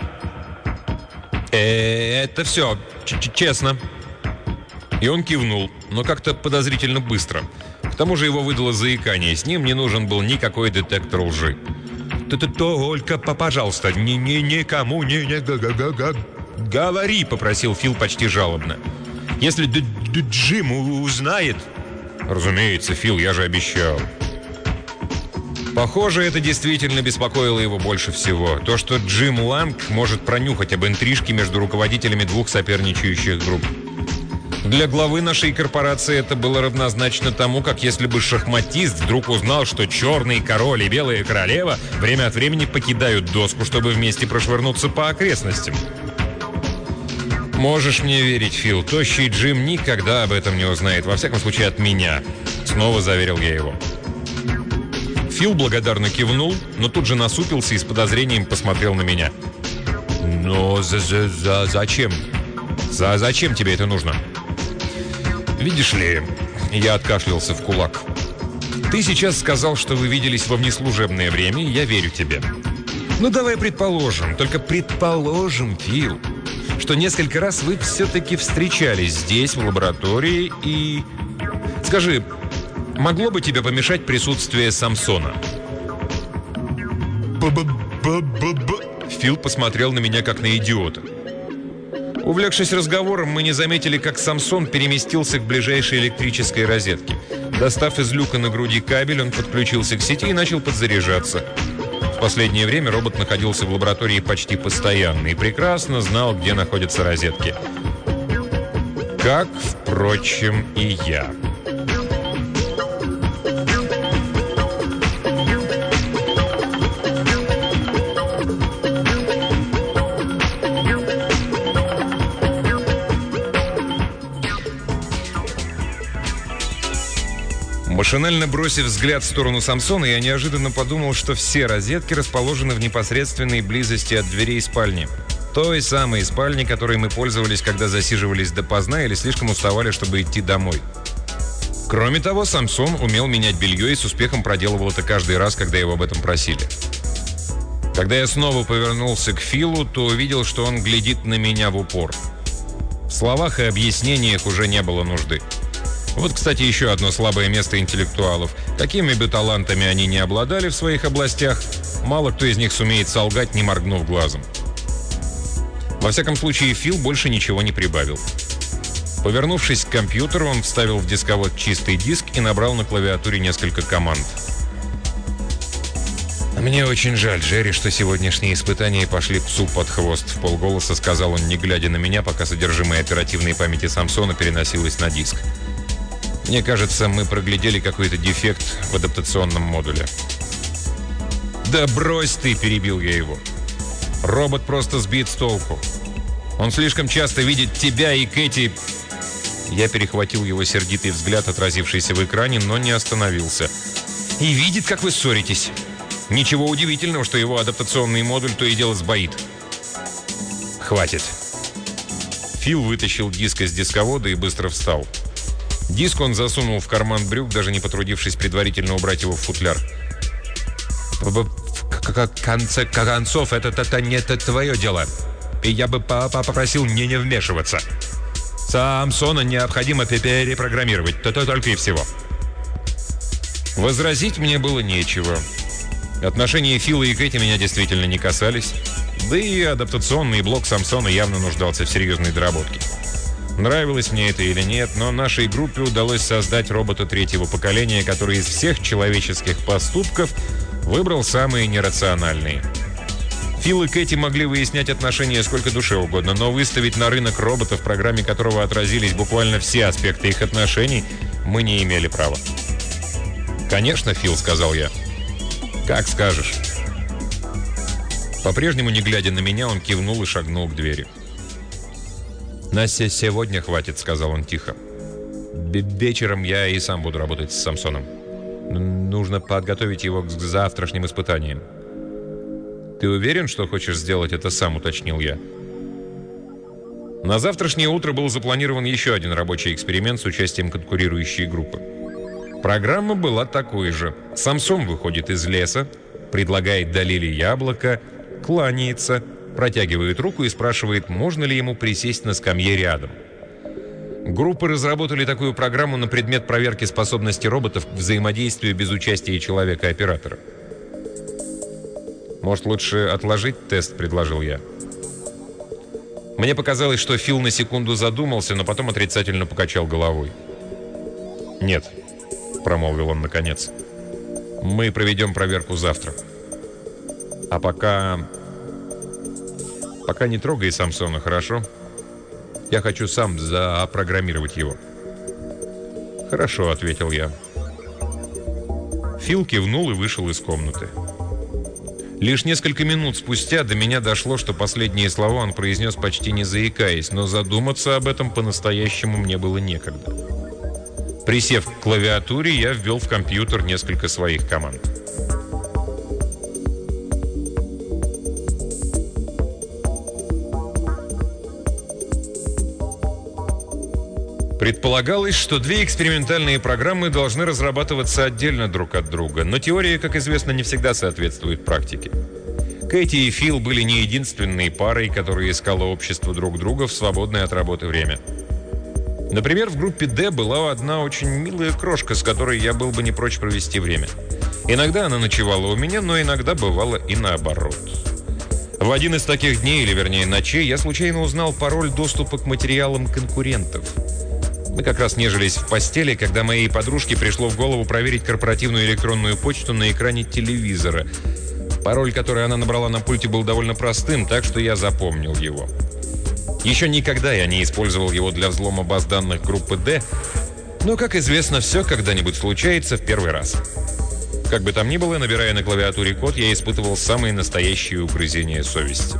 Это все, честно. И он кивнул, но как-то подозрительно быстро. К тому же его выдало заикание, с ним не нужен был никакой детектор лжи. «Только, пожалуйста, ни, ни, никому не, не, говори», — попросил Фил почти жалобно. «Если Д -д Джим узнает...» «Разумеется, Фил, я же обещал». Похоже, это действительно беспокоило его больше всего. То, что Джим Ланг может пронюхать об интрижке между руководителями двух соперничающих групп. Для главы нашей корпорации это было равнозначно тому, как если бы шахматист вдруг узнал, что черный король и белая королева время от времени покидают доску, чтобы вместе прошвырнуться по окрестностям. «Можешь мне верить, Фил, тощий Джим никогда об этом не узнает, во всяком случае от меня», — снова заверил я его. Фил благодарно кивнул, но тут же насупился и с подозрением посмотрел на меня. «Но за -за -за зачем? За зачем тебе это нужно?» «Видишь ли...» — я откашлялся в кулак. «Ты сейчас сказал, что вы виделись во внеслужебное время, и я верю тебе. Ну, давай предположим, только предположим, Фил, что несколько раз вы все-таки встречались здесь, в лаборатории, и... Скажи, могло бы тебе помешать присутствие Самсона?» Б-б-б-б-б. Фил посмотрел на меня, как на идиота. Увлекшись разговором, мы не заметили, как Самсон переместился к ближайшей электрической розетке. Достав из люка на груди кабель, он подключился к сети и начал подзаряжаться. В последнее время робот находился в лаборатории почти постоянно и прекрасно знал, где находятся розетки. Как, впрочем, и я. Машинально бросив взгляд в сторону Самсона, я неожиданно подумал, что все розетки расположены в непосредственной близости от дверей спальни. Той самой спальни, которой мы пользовались, когда засиживались допоздна или слишком уставали, чтобы идти домой. Кроме того, Самсон умел менять белье и с успехом проделывал это каждый раз, когда его об этом просили. Когда я снова повернулся к Филу, то увидел, что он глядит на меня в упор. В словах и объяснениях уже не было нужды. Вот, кстати, еще одно слабое место интеллектуалов. Какими бы талантами они ни обладали в своих областях, мало кто из них сумеет солгать, не моргнув глазом. Во всяком случае, Фил больше ничего не прибавил. Повернувшись к компьютеру, он вставил в дисковод чистый диск и набрал на клавиатуре несколько команд. «Мне очень жаль, Джерри, что сегодняшние испытания пошли псу под хвост», — вполголоса сказал он, не глядя на меня, пока содержимое оперативной памяти Самсона переносилось на диск. «Мне кажется, мы проглядели какой-то дефект в адаптационном модуле». «Да брось ты!» – перебил я его. «Робот просто сбит с толку. Он слишком часто видит тебя и Кэти...» Я перехватил его сердитый взгляд, отразившийся в экране, но не остановился. «И видит, как вы ссоритесь. Ничего удивительного, что его адаптационный модуль то и дело сбоит». «Хватит». Фил вытащил диск из дисковода и быстро встал. Диск он засунул в карман брюк, даже не потрудившись предварительно убрать его в футляр. «В конце концов, это, это не это твое дело. И я бы попросил мне не вмешиваться. Самсона необходимо перепрограммировать, то только и всего». Возразить мне было нечего. Отношения Фила и Кэти меня действительно не касались. Да и адаптационный блок Самсона явно нуждался в серьезной доработке. Нравилось мне это или нет, но нашей группе удалось создать робота третьего поколения, который из всех человеческих поступков выбрал самые нерациональные. Фил и Кэти могли выяснять отношения сколько душе угодно, но выставить на рынок робота, в программе которого отразились буквально все аспекты их отношений, мы не имели права. «Конечно, Фил», — сказал я. «Как скажешь». По-прежнему, не глядя на меня, он кивнул и шагнул к двери. «На сегодня хватит», — сказал он тихо. «Вечером я и сам буду работать с Самсоном. Нужно подготовить его к завтрашним испытаниям». «Ты уверен, что хочешь сделать это сам?» — уточнил я. На завтрашнее утро был запланирован еще один рабочий эксперимент с участием конкурирующей группы. Программа была такой же. Самсон выходит из леса, предлагает Далиле яблоко, кланяется, протягивает руку и спрашивает, можно ли ему присесть на скамье рядом. Группы разработали такую программу на предмет проверки способности роботов к взаимодействию без участия человека-оператора. «Может, лучше отложить тест?» – предложил я. Мне показалось, что Фил на секунду задумался, но потом отрицательно покачал головой. «Нет», — промолвил он наконец, — «мы проведем проверку завтра. А пока... пока не трогай Самсона, хорошо? Я хочу сам запрограммировать его». «Хорошо», — ответил я. Фил кивнул и вышел из комнаты. Лишь несколько минут спустя до меня дошло, что последние слова он произнес почти не заикаясь, но задуматься об этом по-настоящему мне было некогда. Присев к клавиатуре, я ввел в компьютер несколько своих команд. Предполагалось, что две экспериментальные программы должны разрабатываться отдельно друг от друга, но теория, как известно, не всегда соответствует практике. Кэти и Фил были не единственной парой, которая искала общество друг друга в свободное от работы время. Например, в группе D была одна очень милая крошка, с которой я был бы не прочь провести время. Иногда она ночевала у меня, но иногда бывало и наоборот. В один из таких дней, или вернее ночей, я случайно узнал пароль доступа к материалам конкурентов. Мы как раз нежились в постели, когда моей подружке пришло в голову проверить корпоративную электронную почту на экране телевизора. Пароль, который она набрала на пульте, был довольно простым, так что я запомнил его. Еще никогда я не использовал его для взлома баз данных группы D, но, как известно, все когда-нибудь случается в первый раз. Как бы там ни было, набирая на клавиатуре код, я испытывал самые настоящие угрызения совести.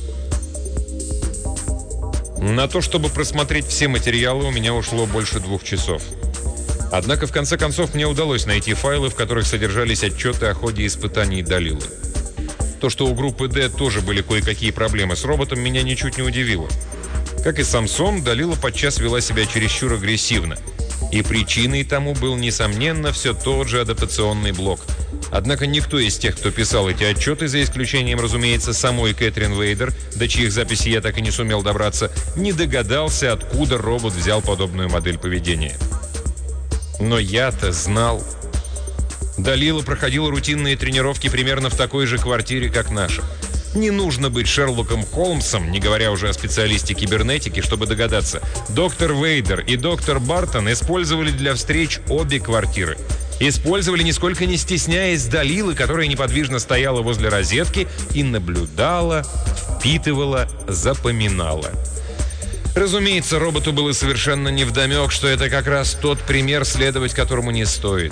На то, чтобы просмотреть все материалы, у меня ушло больше двух часов. Однако, в конце концов, мне удалось найти файлы, в которых содержались отчеты о ходе испытаний Далилы. То, что у группы D тоже были кое-какие проблемы с роботом, меня ничуть не удивило. Как и Самсон, Далила подчас вела себя чересчур агрессивно. И причиной тому был, несомненно, все тот же адаптационный блок. Однако никто из тех, кто писал эти отчеты, за исключением, разумеется, самой Кэтрин Вейдер, до чьих записей я так и не сумел добраться, не догадался, откуда робот взял подобную модель поведения. Но я-то знал. Далила проходила рутинные тренировки примерно в такой же квартире, как наша. Не нужно быть Шерлоком Холмсом, не говоря уже о специалисте кибернетики, чтобы догадаться. Доктор Вейдер и доктор Бартон использовали для встреч обе квартиры. Использовали, нисколько не стесняясь, Далилы, которая неподвижно стояла возле розетки и наблюдала, впитывала, запоминала. Разумеется, роботу было совершенно невдомек, что это как раз тот пример, следовать которому не стоит.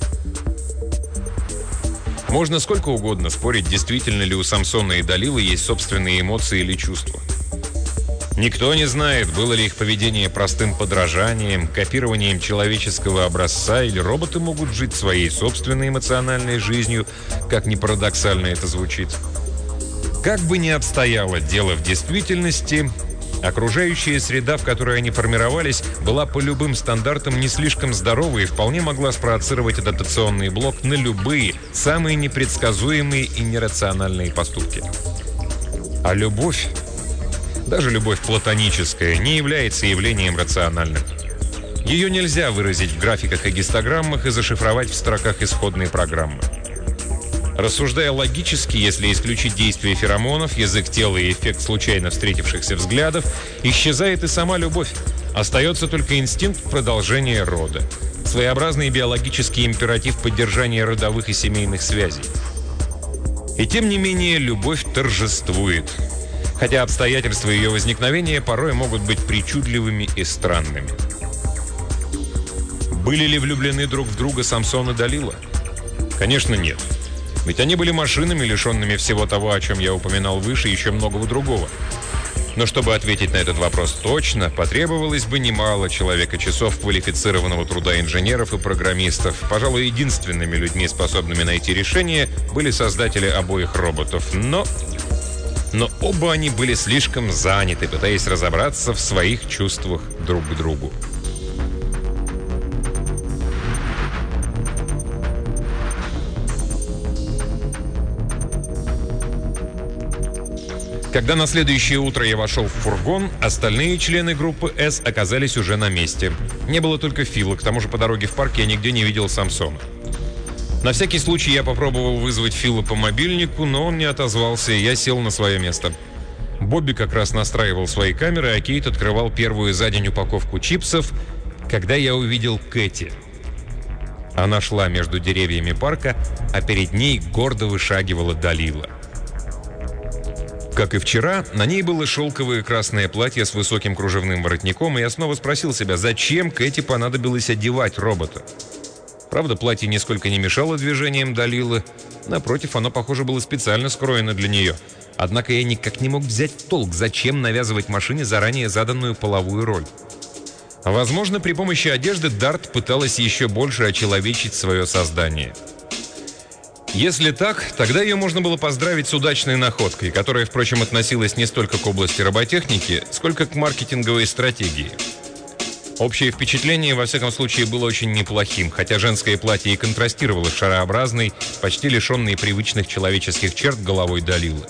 Можно сколько угодно спорить, действительно ли у Самсона и Далилы есть собственные эмоции или чувства. Никто не знает, было ли их поведение простым подражанием, копированием человеческого образца, или роботы могут жить своей собственной эмоциональной жизнью, как ни парадоксально это звучит. Как бы ни обстояло дело в действительности, окружающая среда, в которой они формировались, была по любым стандартам не слишком здоровой и вполне могла спроецировать адаптационный блок на любые, самые непредсказуемые и нерациональные поступки. А любовь, даже любовь платоническая, не является явлением рациональным. Ее нельзя выразить в графиках и гистограммах и зашифровать в строках исходной программы. Рассуждая логически, если исключить действие феромонов, язык тела и эффект случайно встретившихся взглядов, исчезает и сама любовь. Остается только инстинкт продолжения рода. Своеобразный биологический императив поддержания родовых и семейных связей. И тем не менее, любовь торжествует. Хотя обстоятельства ее возникновения порой могут быть причудливыми и странными. Были ли влюблены друг в друга Самсон и Далила? Конечно, нет. Ведь они были машинами, лишенными всего того, о чем я упоминал выше, и еще многого другого. Но чтобы ответить на этот вопрос точно, потребовалось бы немало человека-часов квалифицированного труда инженеров и программистов. Пожалуй, единственными людьми, способными найти решение, были создатели обоих роботов. Но... Но оба они были слишком заняты, пытаясь разобраться в своих чувствах друг к другу. Когда на следующее утро я вошел в фургон, остальные члены группы S оказались уже на месте. Не было только Фила, к тому же по дороге в парк я нигде не видел Самсона. На всякий случай я попробовал вызвать Фила по мобильнику, но он не отозвался, и я сел на свое место. Бобби как раз настраивал свои камеры, а Кейт открывал первую за день упаковку чипсов, когда я увидел Кэти. Она шла между деревьями парка, а перед ней гордо вышагивала Далила. Как и вчера, на ней было шелковое красное платье с высоким кружевным воротником, и я снова спросил себя, зачем Кэти понадобилось одевать робота. Правда, платье нисколько не мешало движениям Далилы. Напротив, оно, похоже, было специально скроено для нее. Однако я никак не мог взять в толк, зачем навязывать машине заранее заданную половую роль. Возможно, при помощи одежды Дарт пыталась еще больше очеловечить свое создание. Если так, тогда ее можно было поздравить с удачной находкой, которая, впрочем, относилась не столько к области роботехники, сколько к маркетинговой стратегии. Общее впечатление, во всяком случае, было очень неплохим, хотя женское платье и контрастировало с шарообразной, почти лишенной привычных человеческих черт головой Далилы.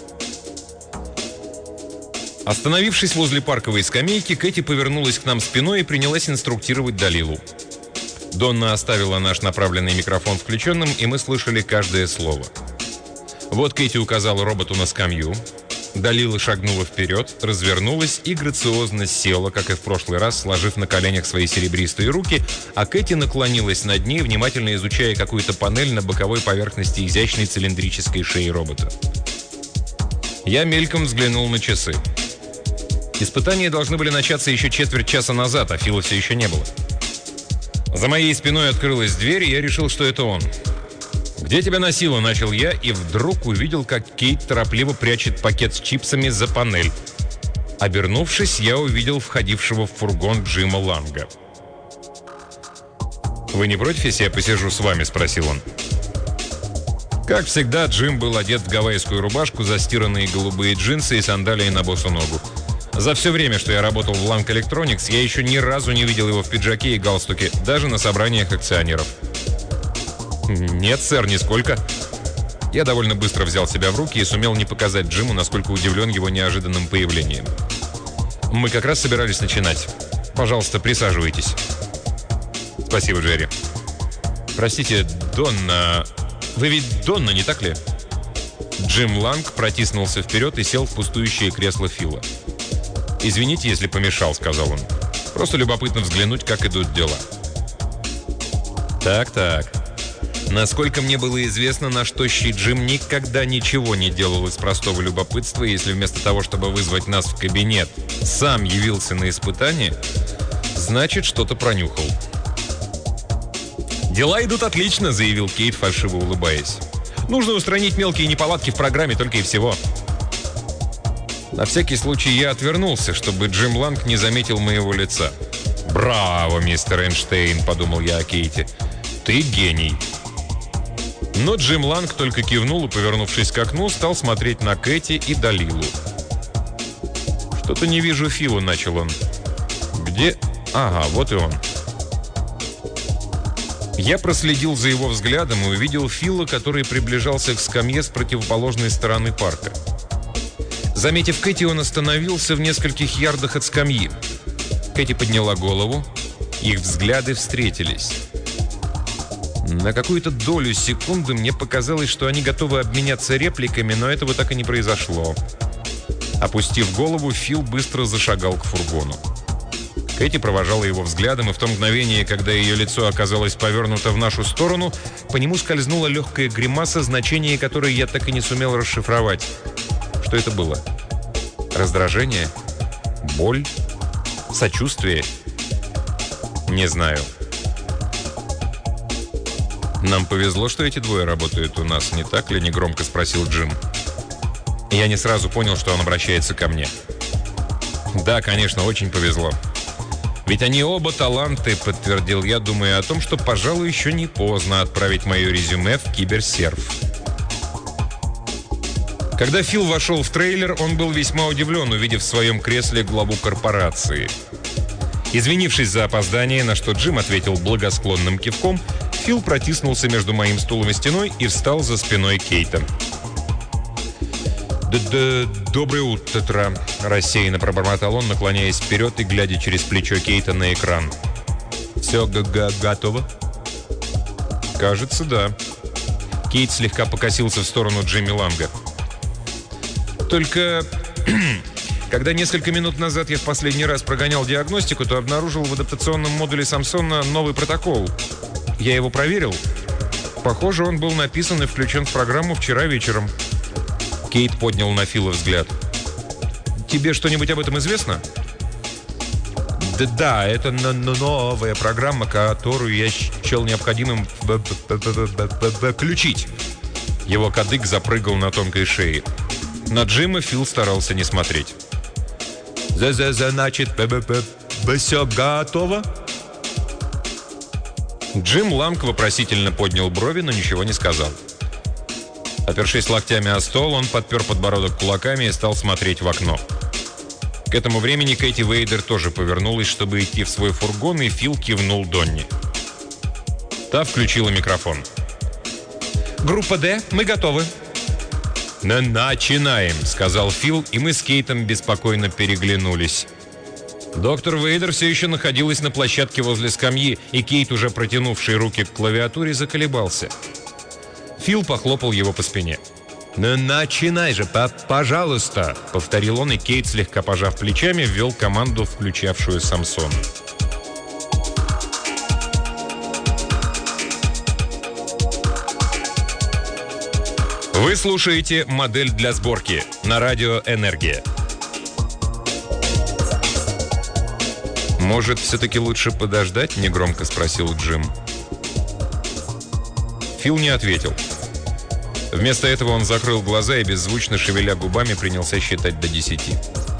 Остановившись возле парковой скамейки, Кэти повернулась к нам спиной и принялась инструктировать Далилу. Донна оставила наш направленный микрофон включенным, и мы слышали каждое слово. Вот Кэти указала роботу на скамью. Далила шагнула вперед, развернулась и грациозно села, как и в прошлый раз, сложив на коленях свои серебристые руки, а Кэти наклонилась над ней, внимательно изучая какую-то панель на боковой поверхности изящной цилиндрической шеи робота. Я мельком взглянул на часы. Испытания должны были начаться еще четверть часа назад, а Фила все еще не было. За моей спиной открылась дверь, и я решил, что это он. «Где тебя носило?» – начал я, и вдруг увидел, как Кейт торопливо прячет пакет с чипсами за панель. Обернувшись, я увидел входившего в фургон Джима Ланга. «Вы не против, если я посижу с вами?» – спросил он. Как всегда, Джим был одет в гавайскую рубашку, застиранные голубые джинсы и сандалии на босу ногу. За все время, что я работал в Lang Electronics, я еще ни разу не видел его в пиджаке и галстуке, даже на собраниях акционеров. «Нет, сэр, нисколько». Я довольно быстро взял себя в руки и сумел не показать Джиму, насколько удивлен его неожиданным появлением. «Мы как раз собирались начинать. Пожалуйста, присаживайтесь». «Спасибо, Джерри». «Простите, Донна... Вы ведь Донна, не так ли?» Джим Ланг протиснулся вперед и сел в пустующее кресло Фила. «Извините, если помешал», — сказал он. «Просто любопытно взглянуть, как идут дела». «Так-так. Насколько мне было известно, наш тощий Джим никогда ничего не делал из простого любопытства, если вместо того, чтобы вызвать нас в кабинет, сам явился на испытание, значит, что-то пронюхал». «Дела идут отлично», — заявил Кейт, фальшиво улыбаясь. «Нужно устранить мелкие неполадки в программе, только и всего». На всякий случай я отвернулся, чтобы Джим Ланг не заметил моего лица. «Браво, мистер Эйнштейн», — подумал я о Кейте. «Ты гений». Но Джим Ланг только кивнул и, повернувшись к окну, стал смотреть на Кэти и Далилу. «Что-то не вижу Фила», — начал он. «Где? Ага, вот и он». Я проследил за его взглядом и увидел Фила, который приближался к скамье с противоположной стороны парка. Заметив Кэти, он остановился в нескольких ярдах от скамьи. Кэти подняла голову. Их взгляды встретились. На какую-то долю секунды мне показалось, что они готовы обменяться репликами, но этого так и не произошло. Опустив голову, Фил быстро зашагал к фургону. Кэти провожала его взглядом, и в то мгновение, когда ее лицо оказалось повернуто в нашу сторону, по нему скользнула легкая гримаса, значение которой я так и не сумел расшифровать. Что это было? Раздражение? Боль? Сочувствие? Не знаю. «Нам повезло, что эти двое работают у нас, не так ли?» — негромко спросил Джим. Я не сразу понял, что он обращается ко мне. «Да, конечно, очень повезло. Ведь они оба таланты», — подтвердил я, думая о том, что, пожалуй, еще не поздно отправить мое резюме в киберсерв. Когда Фил вошел в трейлер, он был весьма удивлен, увидев в своем кресле главу корпорации. Извинившись за опоздание, на что Джим ответил благосклонным кивком, Фил протиснулся между моим стулом и стеной и встал за спиной Кейта. «Д-д... Доброе утро», — рассеянно пробормотал он, наклоняясь вперед и глядя через плечо Кейта на экран. «Все готово?» «Кажется, да». Кейт слегка покосился в сторону Джимми Ланга. «Только Когда несколько минут назад я в последний раз прогонял диагностику, то обнаружил в адаптационном модуле Самсона новый протокол. Я его проверил. Похоже, он был написан и включен в программу вчера вечером. Кейт поднял на Фила взгляд. «Тебе что-нибудь об этом известно?» Да, да, это новая программа, которую я счел необходимым включить. Его кадык запрыгал на тонкой шее. На Джима Фил старался не смотреть. «Значит, все готово?» Джим Ланг вопросительно поднял брови, но ничего не сказал. Опершись локтями о стол, он подпер подбородок кулаками и стал смотреть в окно. К этому времени Кэти Вейдер тоже повернулась, чтобы идти в свой фургон, и Фил кивнул Донни. Та включила микрофон. «Группа Д, мы готовы». «Начинаем», — сказал Фил, и мы с Кейтом беспокойно переглянулись. Доктор Вейдер все еще находилась на площадке возле скамьи, и Кейт, уже протянувший руки к клавиатуре, заколебался. Фил похлопал его по спине. «Начинай же, пожалуйста», — повторил он, и Кейт, слегка пожав плечами, ввел команду, включавшую Самсон. Вы слушаете «Модель для сборки» на радио «Энергия». «Может, все-таки лучше подождать?» — негромко спросил Джим. Фил не ответил. Вместо этого он закрыл глаза и, беззвучно шевеля губами, принялся считать до десяти.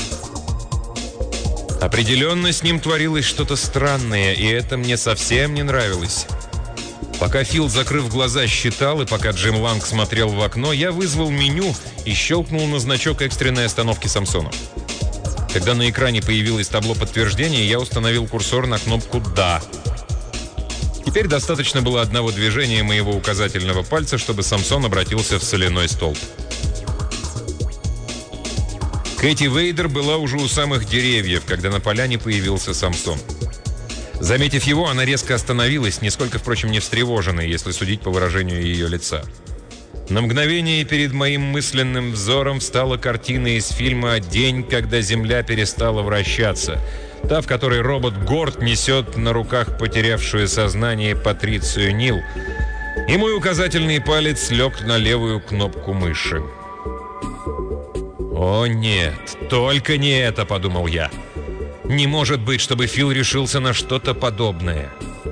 Определенно с ним творилось что-то странное, и это мне совсем не нравилось. Пока Фил, закрыв глаза, считал, и пока Джим Ланг смотрел в окно, я вызвал меню и щелкнул на значок экстренной остановки Самсона. Когда на экране появилось табло подтверждения, я установил курсор на кнопку «Да». Теперь достаточно было одного движения моего указательного пальца, чтобы Самсон обратился в соляной столб. Кэти Вейдер была уже у самых деревьев, когда на поляне появился Самсон. Заметив его, она резко остановилась, нисколько, впрочем, не встревоженной, если судить по выражению ее лица. На мгновение перед моим мысленным взором встала картина из фильма «День, когда Земля перестала вращаться», та, в которой робот Горд несет на руках потерявшую сознание Патрицию Нил, и мой указательный палец лег на левую кнопку мыши. «О нет, только не это», — подумал я. «Не может быть, чтобы Фил решился на что-то подобное».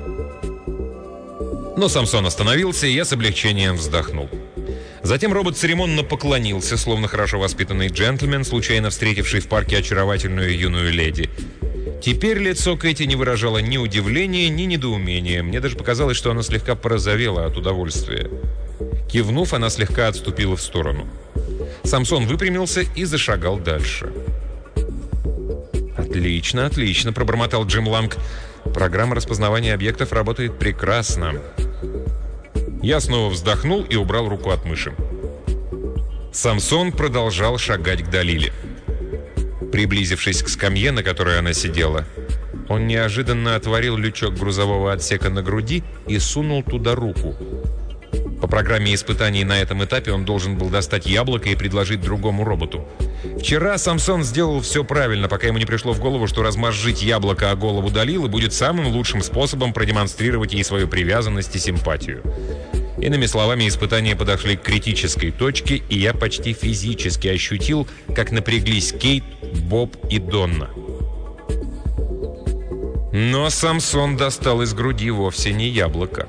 Но Самсон остановился, и я с облегчением вздохнул. Затем робот церемонно поклонился, словно хорошо воспитанный джентльмен, случайно встретивший в парке очаровательную юную леди. Теперь лицо Кэти не выражало ни удивления, ни недоумения. Мне даже показалось, что оно слегка порозовело от удовольствия. Кивнув, она слегка отступила в сторону. Самсон выпрямился и зашагал дальше. «Отлично, отлично», — пробормотал Джим Ланг. «Программа распознавания объектов работает прекрасно». Я снова вздохнул и убрал руку от мыши. Самсон продолжал шагать к Далиле. Приблизившись к скамье, на которой она сидела, он неожиданно отворил лючок грузового отсека на груди и сунул туда руку. По программе испытаний на этом этапе он должен был достать яблоко и предложить другому роботу. Вчера Самсон сделал все правильно, пока ему не пришло в голову, что размозжить яблоко о голову Далилы будет самым лучшим способом продемонстрировать ей свою привязанность и симпатию. Иными словами, испытания подошли к критической точке, и я почти физически ощутил, как напряглись Кейт, Боб и Донна. Но Самсон достал из груди вовсе не яблоко.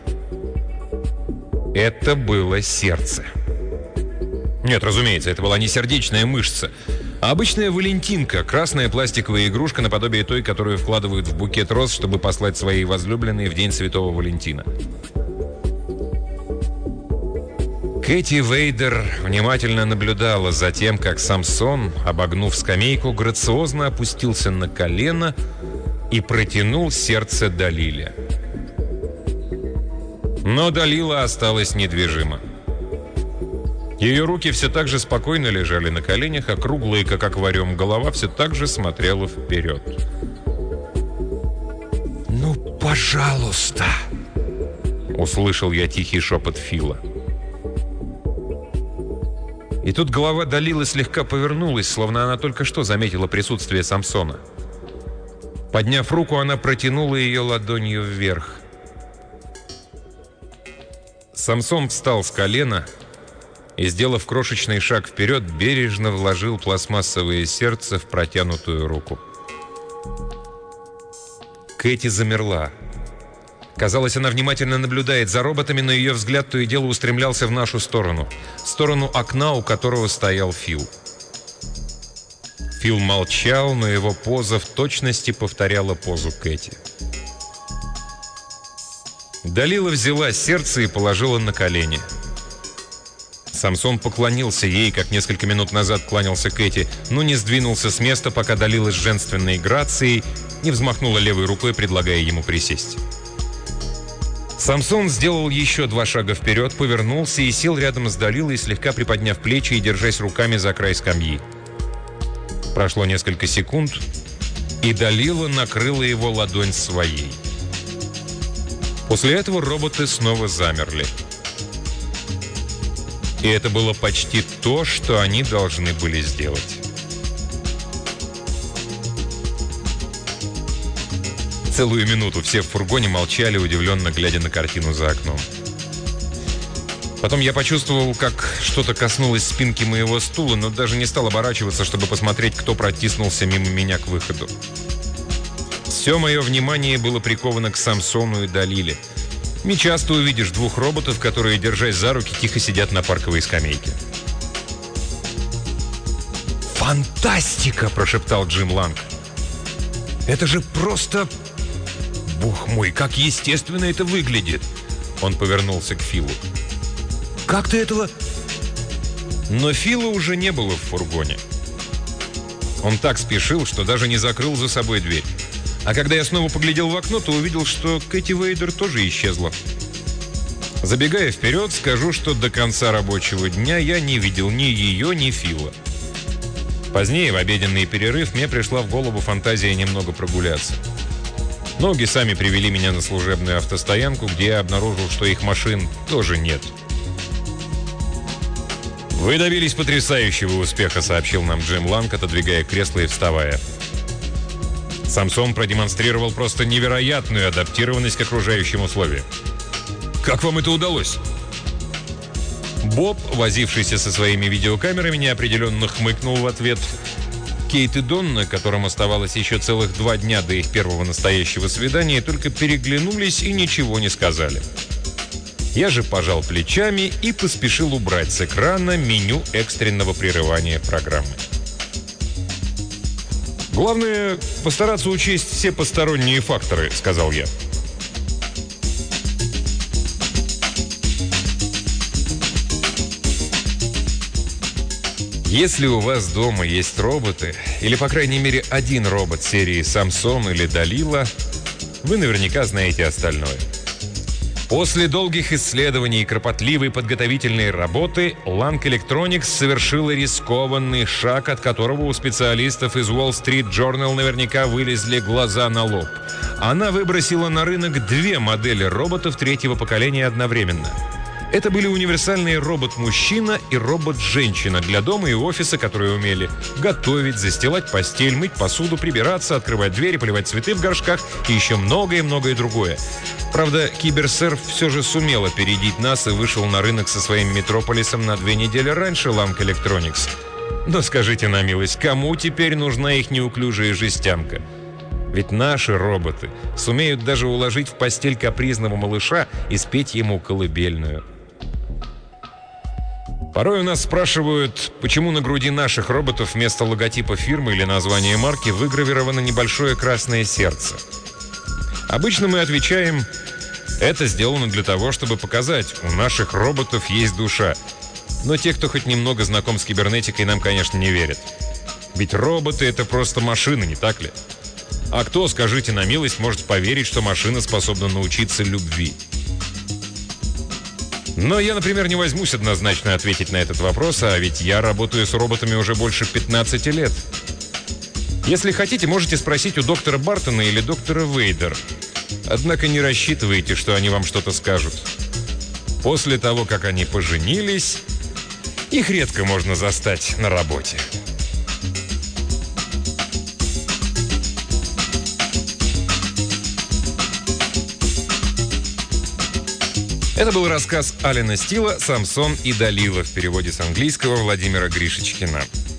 Это было сердце. Нет, разумеется, это была не сердечная мышца, а обычная валентинка, красная пластиковая игрушка наподобие той, которую вкладывают в букет роз, чтобы послать своей возлюбленной в день Святого Валентина. Кэти Вейдер внимательно наблюдала за тем, как Самсон, обогнув скамейку, грациозно опустился на колено и протянул сердце Далиле. Но Далила осталась недвижима. Ее руки все так же спокойно лежали на коленях, а круглая, как аквариум, голова все так же смотрела вперед. «Ну, пожалуйста!» — услышал я тихий шепот Фила. И тут голова Далилы слегка повернулась, словно она только что заметила присутствие Самсона. Подняв руку, она протянула ее ладонью вверх. Самсон встал с колена и, сделав крошечный шаг вперед, бережно вложил пластмассовое сердце в протянутую руку. Кэти замерла. Казалось, она внимательно наблюдает за роботами, но ее взгляд то и дело устремлялся в нашу сторону. В сторону окна, у которого стоял Фил. Фил молчал, но его поза в точности повторяла позу Кэти. Далила взяла сердце и положила на колени. Самсон поклонился ей, как несколько минут назад кланялся Кэти, но не сдвинулся с места, пока Далила с женственной грацией не взмахнула левой рукой, предлагая ему присесть. Самсон сделал еще два шага вперед, повернулся и сел рядом с Далилой, слегка приподняв плечи и держась руками за край скамьи. Прошло несколько секунд, и Далила накрыла его ладонь своей. После этого роботы снова замерли. И это было почти то, что они должны были сделать. Целую минуту все в фургоне молчали, удивленно глядя на картину за окном. Потом я почувствовал, как что-то коснулось спинки моего стула, но даже не стал оборачиваться, чтобы посмотреть, кто протиснулся мимо меня к выходу. Все мое внимание было приковано к Самсону и Далиле. Не часто увидишь двух роботов, которые, держась за руки, тихо сидят на парковой скамейке. «Фантастика!» – прошептал Джим Ланг. «Это же просто... Бог мой, как естественно это выглядит!» Он повернулся к Филу. «Как ты этого...» Но Фила уже не было в фургоне. Он так спешил, что даже не закрыл за собой дверь. А когда я снова поглядел в окно, то увидел, что Кэти Вейдер тоже исчезла. Забегая вперед, скажу, что до конца рабочего дня я не видел ни ее, ни Фила. Позднее, в обеденный перерыв, мне пришла в голову фантазия немного прогуляться. Ноги сами привели меня на служебную автостоянку, где я обнаружил, что их машин тоже нет. «Вы добились потрясающего успеха», — сообщил нам Джим Ланг, отодвигая кресло и вставая. Самсон продемонстрировал просто невероятную адаптированность к окружающим условиям. «Как вам это удалось?» Боб, возившийся со своими видеокамерами, неопределенно хмыкнул в ответ. Кейт и Донна, которым оставалось еще целых два дня до их первого настоящего свидания, только переглянулись и ничего не сказали. Я же пожал плечами и поспешил убрать с экрана меню экстренного прерывания программы. «Главное, постараться учесть все посторонние факторы», — сказал я. Если у вас дома есть роботы, или, по крайней мере, один робот серии Самсон или Далила, вы наверняка знаете остальное. После долгих исследований и кропотливой подготовительной работы Lang Electronics совершила рискованный шаг, от которого у специалистов из Wall Street Journal наверняка вылезли глаза на лоб. Она выбросила на рынок две модели роботов третьего поколения одновременно. Это были универсальные робот-мужчина и робот-женщина для дома и офиса, которые умели готовить, застилать постель, мыть посуду, прибираться, открывать двери, поливать цветы в горшках и еще многое-многое другое. Правда, Киберсерф все же сумел опередить нас и вышел на рынок со своим Метрополисом на две недели раньше Lang Electronics. Но скажите на милость, кому теперь нужна их неуклюжая жестянка? Ведь наши роботы сумеют даже уложить в постель капризного малыша и спеть ему колыбельную. Порой у нас спрашивают, почему на груди наших роботов вместо логотипа фирмы или названия марки выгравировано небольшое красное сердце. Обычно мы отвечаем, это сделано для того, чтобы показать, у наших роботов есть душа. Но те, кто хоть немного знаком с кибернетикой, нам, конечно, не верят. Ведь роботы — это просто машины, не так ли? А кто, скажите на милость, может поверить, что машина способна научиться любви? Но я, например, не возьмусь однозначно ответить на этот вопрос, а ведь я работаю с роботами уже больше пятнадцати лет. Если хотите, можете спросить у доктора Бартона или доктора Вейдер. Однако не рассчитывайте, что они вам что-то скажут. После того, как они поженились, Их редко можно застать на работе. Это был рассказ Алена Стила «Самсон и Далила» в переводе с английского Владимира Гришичкина.